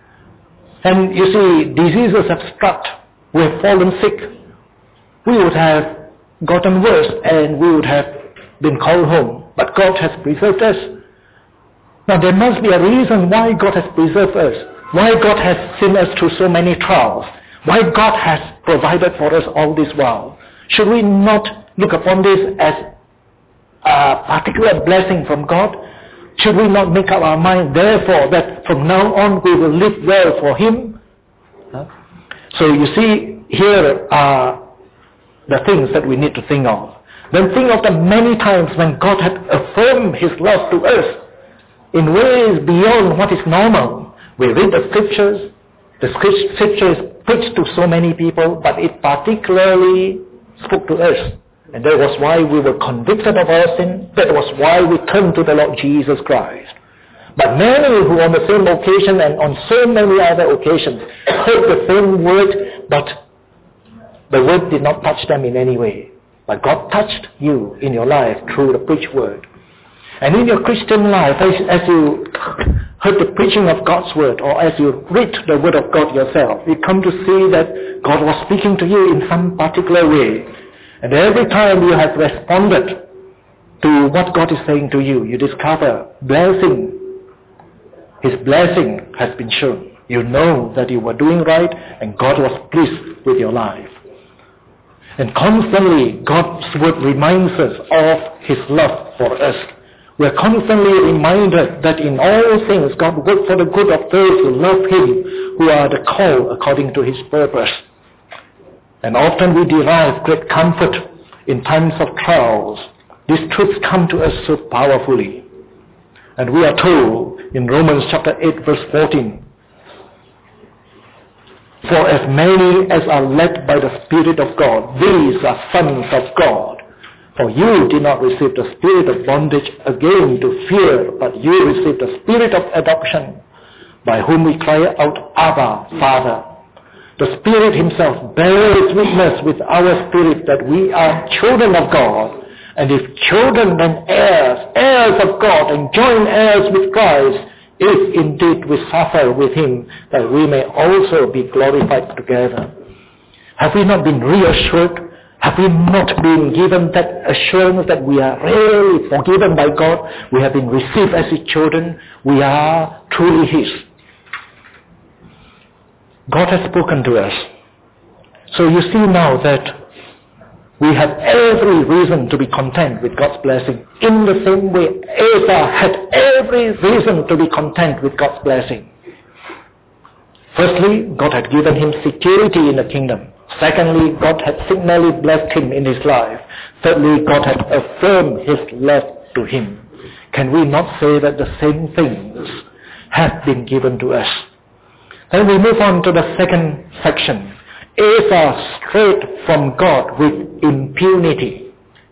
And you see, diseases have struck. We have fallen sick. We would have gotten worse and we would have been called home. But God has preserved us. Now there must be a reason why God has preserved us. Why God has seen us through so many trials. Why God has provided for us all this while. Should we not look upon this as a particular blessing from God? Should we not make up our mind, therefore, that from now on we will live well for Him? So you see, here are the things that we need to think of. Then think of the many times when God had affirmed His love to us in ways beyond what is normal. We read the scriptures. The scriptures preached to so many people, but it particularly spoke to us. And that was why we were convicted of our sin. That was why we turned to the Lord Jesus Christ. But many who on the same occasion and on so many other occasions heard the same word, but the word did not touch them in any way. But God touched you in your life through the preached word. And in your Christian life, as you heard the preaching of God's word, or as you read the word of God yourself, you come to see that God was speaking to you in some particular way. And every time you have responded to what God is saying to you, you discover blessing. His blessing has been shown. You know that you were doing right and God was pleased with your life. And constantly God's word reminds us of His love for us. We are constantly reminded that in all things God works for the good of those who love Him, who are the called according to His purpose. And often we derive great comfort in times of trials. These truths come to us so powerfully. And we are told in Romans chapter 8 verse 14, for as many as are led by the Spirit of God, these are sons of God. For you did not receive the spirit of bondage again to fear, but you received the spirit of adoption, by whom we cry out, Abba, Father. The Spirit Himself bears witness with our spirit that we are children of God. And if children, then heirs, heirs of God, and joint heirs with Christ, if indeed we suffer with Him, that we may also be glorified together. Have we not been reassured? Have we not been given that assurance that we are really forgiven by God? We have been received as His children. We are truly His. God has spoken to us. So you see now that we have every reason to be content with God's blessing. In the same way, Asa had every reason to be content with God's blessing. Firstly, God had given him security in the kingdom. Secondly, God had signally blessed him in his life. Thirdly, God had affirmed His love to him. Can we not say that the same things have been given to us? Then we move on to the second section. Asa strayed from God with impunity.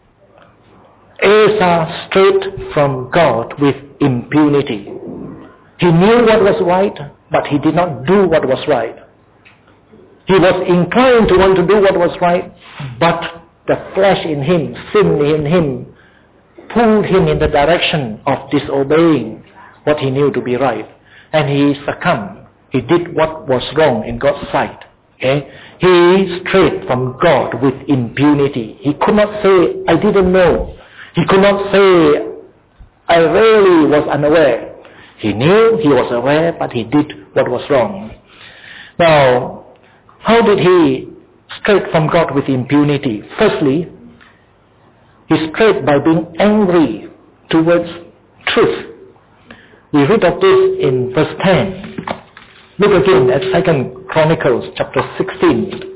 Asa strayed from God with impunity. He knew what was right, but he did not do what was right. He was inclined to want to do what was right, but the flesh in him, sin in him, pulled him in the direction of disobeying what he knew to be right. And he succumbed. He did what was wrong in God's sight. Okay? He strayed from God with impunity. He could not say, I didn't know. He could not say, I really was unaware. He knew, he was aware, but he did what was wrong. Now, how did he stray from God with impunity? Firstly, he strayed by being angry towards truth. We read of this in verse 10. Look again at 2 Chronicles chapter 16.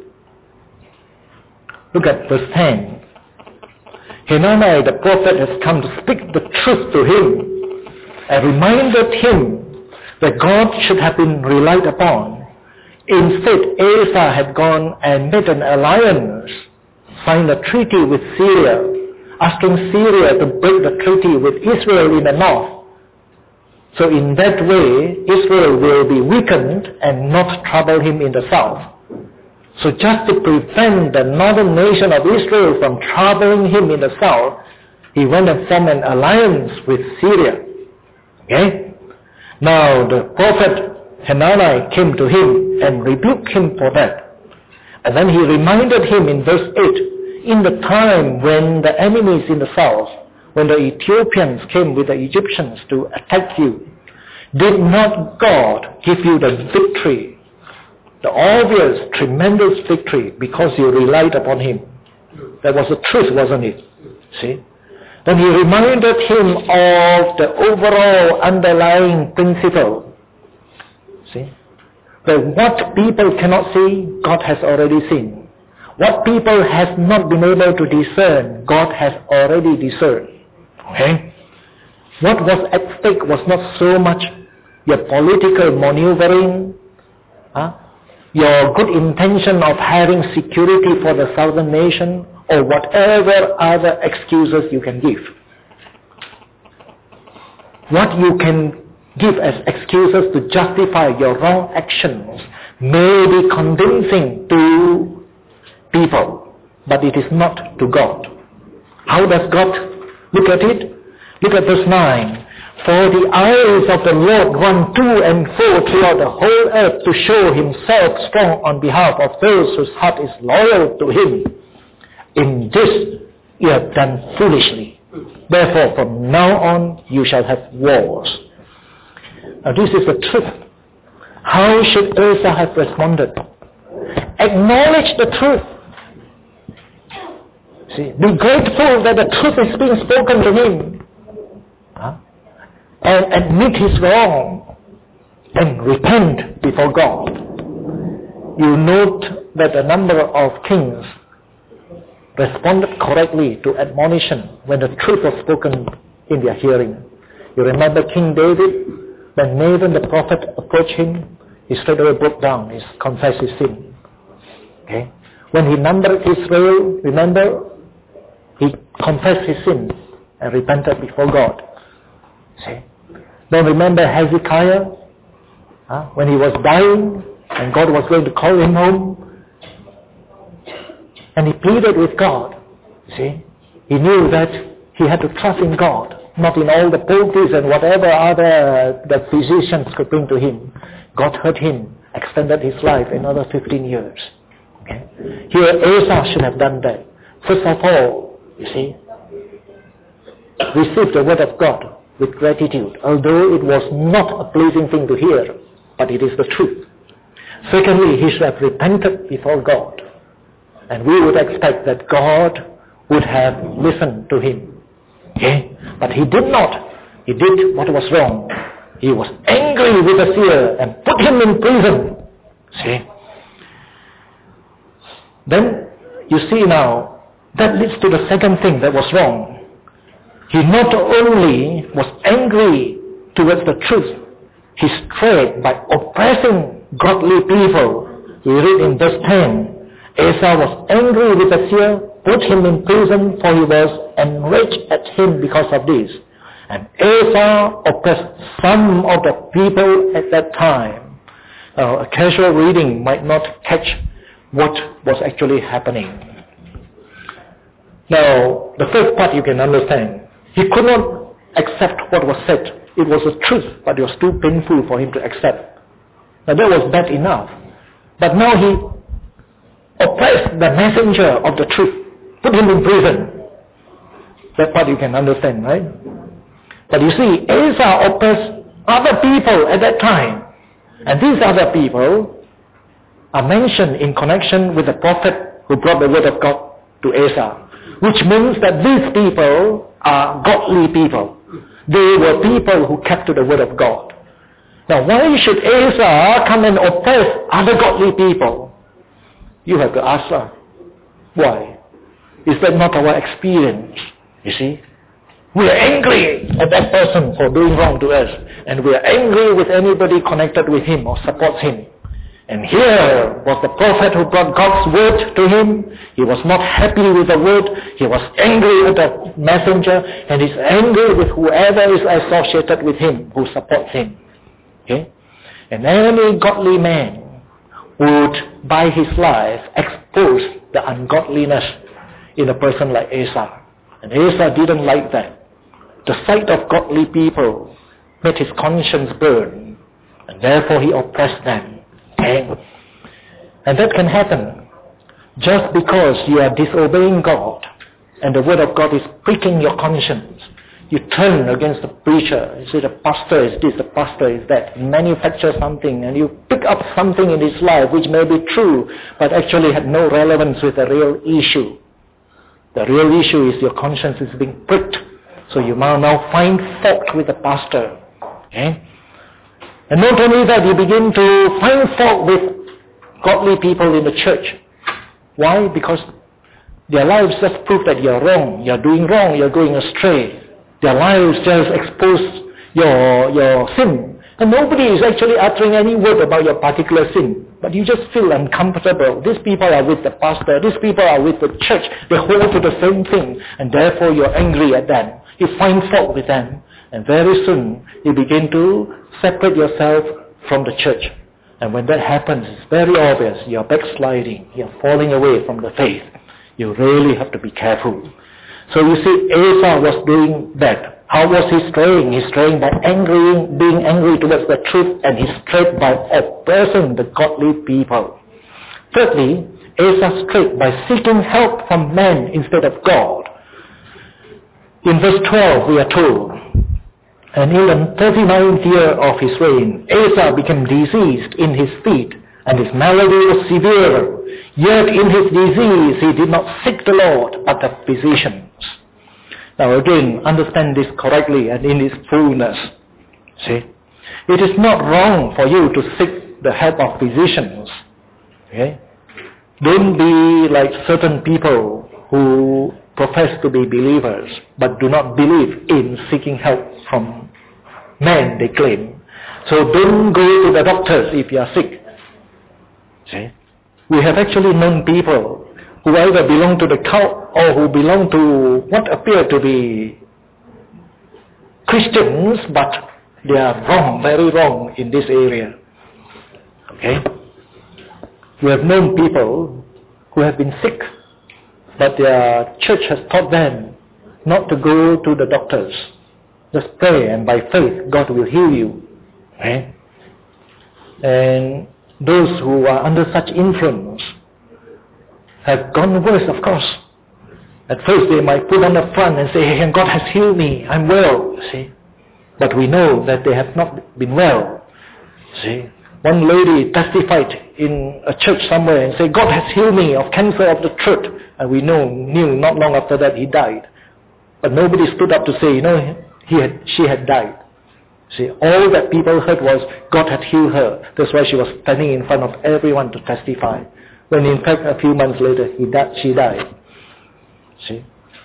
Look at verse 10. Hanani the prophet has come to speak the truth to him and reminded him that God should have been relied upon. Instead, Asa had gone and made an alliance, signed a treaty with Syria, asking Syria to break the treaty with Israel in the north. So in that way, Israel will be weakened and not trouble him in the south. So just to prevent the northern nation of Israel from troubling him in the south, he went and formed an alliance with Syria. Okay? Now the prophet Hanani came to him and rebuked him for that. And then he reminded him in verse 8, in the time when the enemies in the south, when the Ethiopians came with the Egyptians to attack you, did not God give you the victory, the obvious, tremendous victory, because you relied upon him? That was the truth, wasn't it? See? Then he reminded him of the overall underlying principle. See? That what people cannot see, God has already seen. What people has not been able to discern, God has already discerned. Okay? What was at stake was not so much your political maneuvering, your good intention of having security for the southern nation, or whatever other excuses you can give. What you can give as excuses to justify your wrong actions may be convincing to people, but it is not to God. How does God look at it? Look at verse 9. For the eyes of the Lord run to and fro throughout the whole earth to show himself strong on behalf of those whose heart is loyal to him. In this you have done foolishly. Therefore from now on you shall have wars. Now this is the truth. How should Asa have responded? Acknowledge the truth. See, be grateful that the truth is being spoken to him. And admit his wrong. And repent before God. You note that a number of kings responded correctly to admonition when the truth was spoken in their hearing. You remember King David? When Nathan the prophet approached him, he straight away broke down, he confessed his sin. Okay? When he numbered Israel, remember, he confessed his sin and repented before God. See? Then remember Hezekiah, when he was dying and God was going to call him home, and he pleaded with God. See? He knew that he had to trust in God, not in all the poultries and whatever other the physicians could bring to him. God heard him, extended his life another 15 years. Okay? Here Asa should have done that. First of all, you see, receive the word of God with gratitude, although it was not a pleasing thing to hear, but it is the truth. Secondly, he should have repented before God. And we would expect that God would have listened to him. Okay? But he did not. He did what was wrong. He was angry with the seer and put him in prison. See? Then, you see now, that leads to the second thing that was wrong. He not only was angry towards the truth, he strayed by oppressing godly people. We read in verse 10, Asa was angry with the seer, put him in prison, for he was enraged at him because of this. And Asa oppressed some of the people at that time. A casual reading might not catch what was actually happening. Now, the first part you can understand. He could not accept what was said. It was the truth, but it was too painful for him to accept. Now that was bad enough. But now he oppressed the messenger of the truth, put him in prison. That part you can understand, right? But you see, Asa oppressed other people at that time. And these other people are mentioned in connection with the prophet who brought the word of God to Asa. Which means that these people are godly people. They were people who kept to the word of God. Now why should Asa come and oppress other godly people? You have to ask her. Why? Is that not our experience? You see? We are angry at that person for doing wrong to us. And we are angry with anybody connected with him or supports him. And here was the prophet who brought God's word to him. He was not happy with the word. He was angry with the messenger. And he's angry with whoever is associated with him, who supports him. Okay? And any godly man would, by his life, expose the ungodliness in a person like Asa. And Asa didn't like that. The sight of godly people made his conscience burn. And therefore he oppressed them. Okay? And that can happen just because you are disobeying God and the word of God is pricking your conscience. You turn against the preacher. You say the pastor is this, the pastor is that. Manufacture something and you pick up something in his life which may be true but actually had no relevance with the real issue. The real issue is your conscience is being pricked. So you now find fault with the pastor. Okay? And not only that, you begin to find fault with godly people in the church. Why? Because their lives just prove that you're wrong, you're doing wrong, you're going astray. Their lives just expose your sin. And nobody is actually uttering any word about your particular sin. But you just feel uncomfortable. These people are with the pastor, these people are with the church. They hold to the same thing. And therefore you're angry at them. You find fault with them. And very soon you begin to separate yourself from the church. And when that happens, it's very obvious. You're backsliding. You're falling away from the faith. You really have to be careful. So you see, Asa was doing that. How was he straying? He's straying by being angry towards the truth, and he strayed by oppressing the godly people. Thirdly, Asa strayed by seeking help from men instead of God. In verse 12 we are told, and in the 39th year of his reign, Asa became diseased in his feet, and his malady was severe. Yet in his disease he did not seek the Lord, but the physicians. Now again, understand this correctly and in its fullness. See, it is not wrong for you to seek the help of physicians. Okay? Don't be like certain people who profess to be believers, but do not believe in seeking help from men, they claim. So don't go to the doctors if you are sick. See? We have actually known people who either belong to the cult or who belong to what appear to be Christians, but they are wrong, very wrong in this area. Okay? We have known people who have been sick, but their church has taught them not to go to the doctors. Just pray, and by faith God will heal you. Okay? And those who are under such influence have gone worse, of course. At first they might put on the front and say, hey, God has healed me, I'm well, see. But we know that they have not been well, see. One lady testified in a church somewhere and said, God has healed me of cancer of the throat. And we knew not long after that he died. But nobody stood up to say, she had died. See, all that people heard was God had healed her. That's why she was standing in front of everyone to testify. When in fact a few months later she died. See?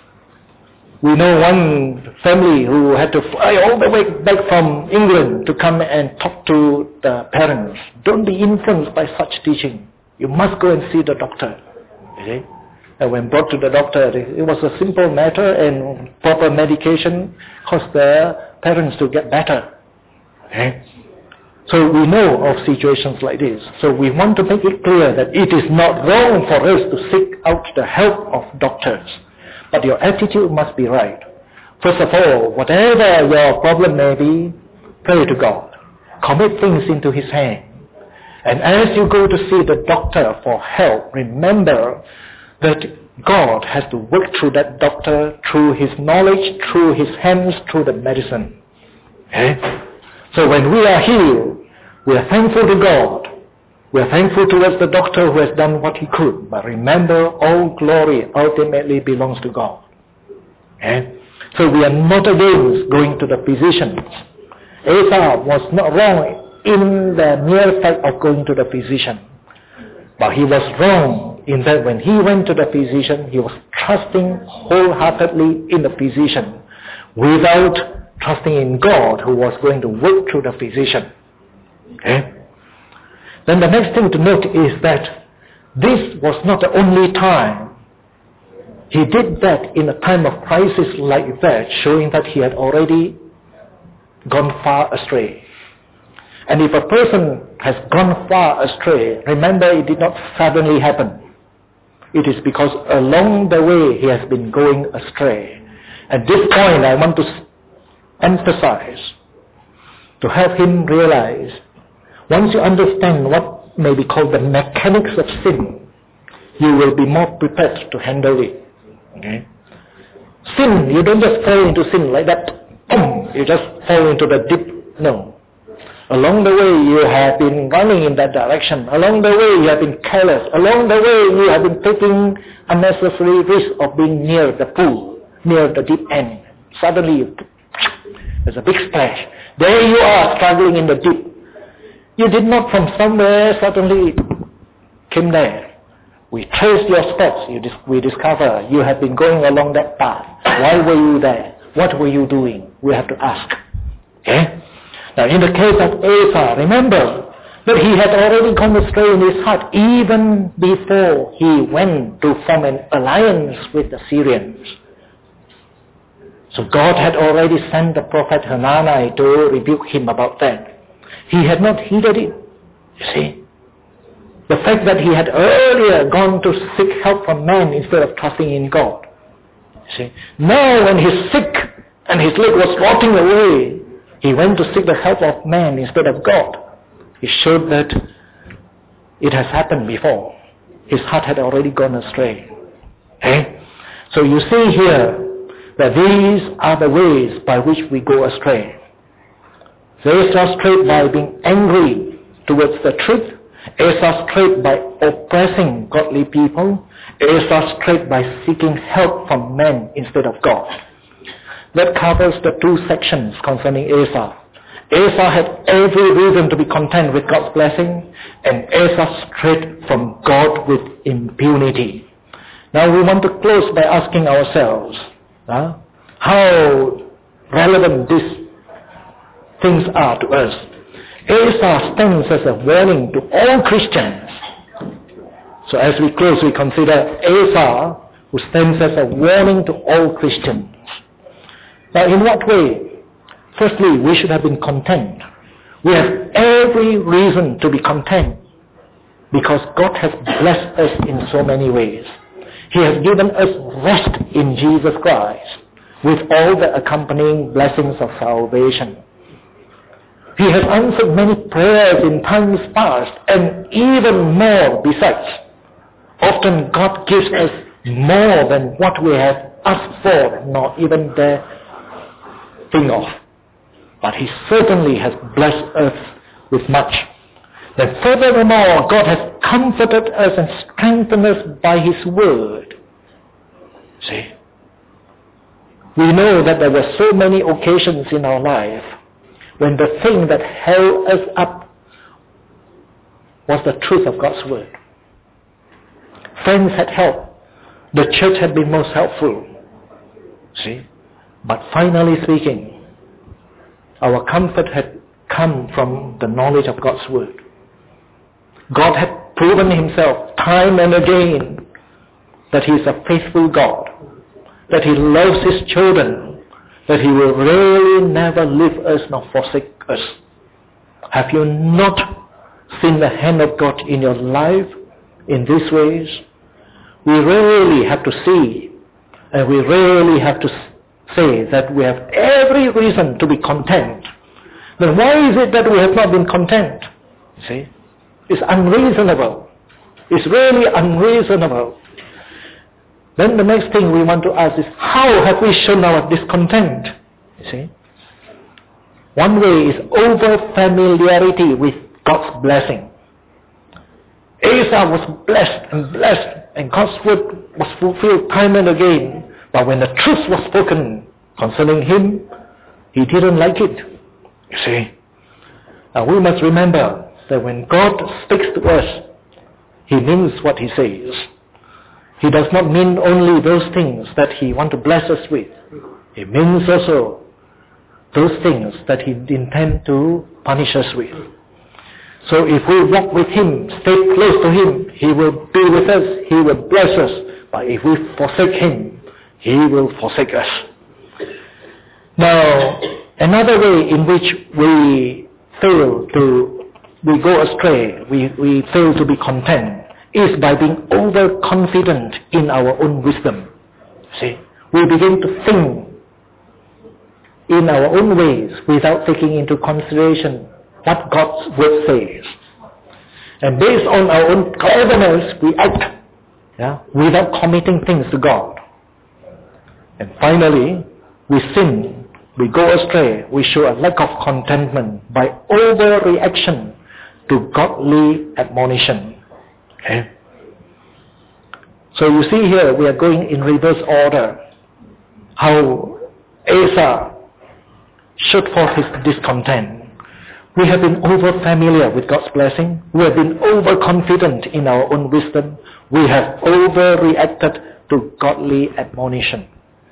We know one family who had to fly all the way back from England to come and talk to the parents. Don't be influenced by such teaching. You must go and see the doctor. You see? And when brought to the doctor, it was a simple matter, and proper medication caused the parents to get better. Okay? So we know of situations like this. So we want to make it clear that it is not wrong for us to seek out the help of doctors. But your attitude must be right. First of all, whatever your problem may be, pray to God. Commit things into His hand. And as you go to see the doctor for help, remember that God has to work through that doctor, through His knowledge, through His hands, through the medicine. Okay? So when we are healed, we are thankful to God. We are thankful towards the doctor who has done what he could. But remember, all glory ultimately belongs to God. Okay? So we are not against going to the physicians. Esau was not wrong in the mere fact of going to the physician. But he was wrong in that when he went to the physician, he was trusting wholeheartedly in the physician without trusting in God who was going to work through the physician. Okay? Then the next thing to note is that this was not the only time. He did that in a time of crisis like that, showing that he had already gone far astray. And if a person has gone far astray, remember it did not suddenly happen. It is because along the way he has been going astray. At this point I want to emphasize, to help him realize, once you understand what may be called the mechanics of sin, you will be more prepared to handle it. Okay? Sin, you don't just fall into sin like that. You just fall into the deep. No. Along the way you have been running in that direction. Along the way you have been careless. Along the way you have been taking unnecessary risk of being near the pool, near the deep end. Suddenly there's a big splash. There you are struggling in the deep. You did not from somewhere suddenly came there. We traced your steps. We discover you have been going along that path. Why were you there? What were you doing? We have to ask. Okay? Now in the case of Esau, remember that he had already gone astray in his heart even before he went to form an alliance with the Syrians. So God had already sent the prophet Hanani to rebuke him about that. He had not heeded it. You see? The fact that he had earlier gone to seek help from man instead of trusting in God. You see? Now when he's sick and his leg was rotting away, he went to seek the help of man instead of God. It showed that it has happened before. His heart had already gone astray. Okay? So you see here that these are the ways by which we go astray. Esau strayed by being angry towards the truth. Esau strayed by oppressing godly people. Esau strayed by seeking help from men instead of God. That covers the two sections concerning Esau. Esau had every reason to be content with God's blessing, and Esau strayed from God with impunity. Now we want to close by asking ourselves, how relevant these things are to us. Esau stands as a warning to all Christians. So as we close, we consider Esau, who stands as a warning to all Christians. Now in what way? Firstly, we should have been content. We have every reason to be content because God has blessed us in so many ways. He has given us rest in Jesus Christ with all the accompanying blessings of salvation. He has answered many prayers in times past and even more besides. Often God gives us more than what we have asked for, nor even dare think of. But He certainly has blessed us with much. Then furthermore, God has comforted us and strengthened us by His word. See? We know that there were so many occasions in our life when the thing that held us up was the truth of God's word. Friends had helped. The church had been most helpful. See? But finally speaking, our comfort had come from the knowledge of God's word. God had proven Himself time and again that He is a faithful God, that He loves His children, that He will really never leave us nor forsake us. Have you not seen the hand of God in your life in these ways? We really have to see, and we really have to say that we have every reason to be content. Then why is it that we have not been content? You see, it's unreasonable. It's really unreasonable. Then the next thing we want to ask is, how have we shown our discontent? You see, one way is over familiarity with God's blessing. Asa was blessed, and God's word was fulfilled time and again. But when the truth was spoken concerning him, he didn't like it. You see, now we must remember that when God speaks to us, He means what He says. He does not mean only those things that He wants to bless us with. He means also those things that He intends to punish us with. So if we walk with Him, stay close to Him, He will be with us, He will bless us. But if we forsake Him, He will forsake us. Now, another way in which we go astray, we fail to be content, is by being overconfident in our own wisdom. See, we begin to think in our own ways without taking into consideration what God's word says. And based on our own cleverness, we act without committing things to God. And finally, we sin, we go astray, we show a lack of contentment by overreaction to godly admonition. Okay? So you see here, we are going in reverse order. How Asa showed forth his discontent. We have been over-familiar with God's blessing. We have been overconfident in our own wisdom. We have overreacted to godly admonition.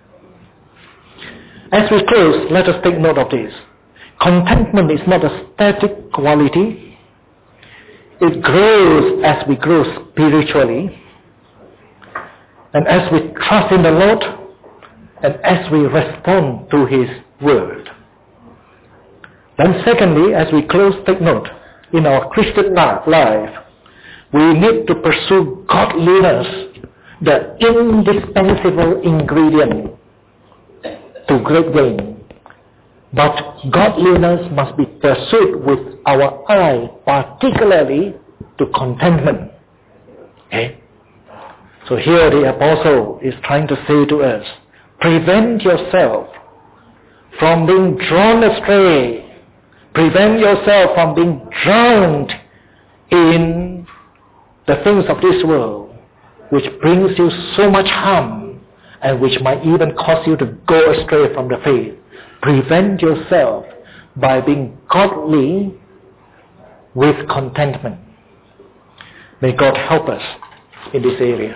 As we close, let us take note of this. Contentment is not a static quality. It grows as we grow spiritually, and as we trust in the Lord, and as we respond to His word. Then secondly, as we close, take note, in our Christian life, we need to pursue godliness, the indispensable ingredient to great gain. But godliness must be pursued with our eye, particularly to contentment. Okay? So here the apostle is trying to say to us, prevent yourself from being drawn astray. Prevent yourself from being drowned in the things of this world, which brings you so much harm and which might even cause you to go astray from the faith. Prevent yourself by being godly with contentment. May God help us in this area.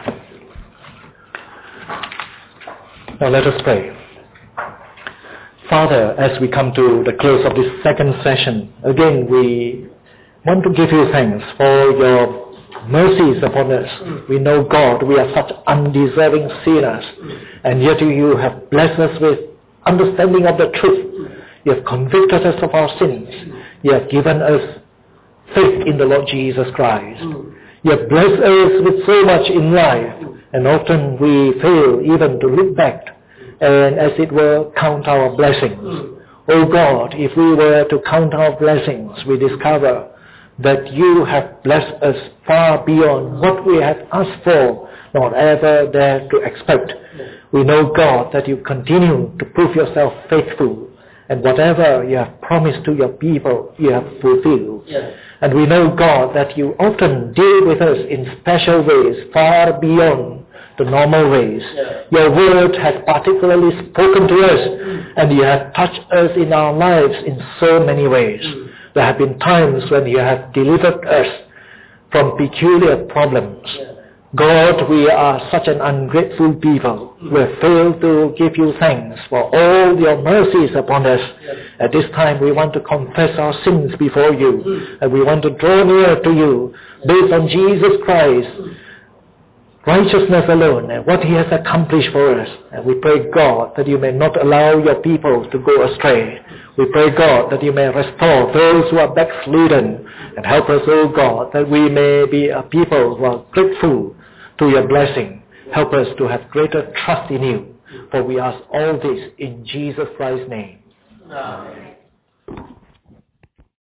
Now let us pray. Father, as we come to the close of this second session, again we want to give you thanks for your mercies upon us. We know, God, we are such undeserving sinners, and yet you have blessed us with understanding of the truth. You have convicted us of our sins. You have given us faith in the Lord Jesus Christ. You have blessed us with so much in life, and often we fail even to look back and, as it were, count our blessings. Oh God, if we were to count our blessings, we discover that you have blessed us far beyond what we have asked for, nor ever dare to expect. We know, God, that you continue to prove yourself faithful, and whatever you have promised to your people, you have fulfilled. Yes. And we know, God, that you often deal with us in special ways, far beyond the normal ways. Yes. Your word has particularly spoken to us, and you have touched us in our lives in so many ways. There have been times when you have delivered us from peculiar problems. Yes. God, we are such an ungrateful people. We have failed to give you thanks for all your mercies upon us. Yes. At this time, we want to confess our sins before you, and we want to draw near to you based on Jesus Christ, righteousness alone and what He has accomplished for us. And we pray, God, that You may not allow Your people to go astray. We pray, God, that You may restore those who are backslidden and help us, O God, that we may be a people who are grateful to Your blessing. Help us to have greater trust in You. For we ask all this in Jesus Christ's name. Amen.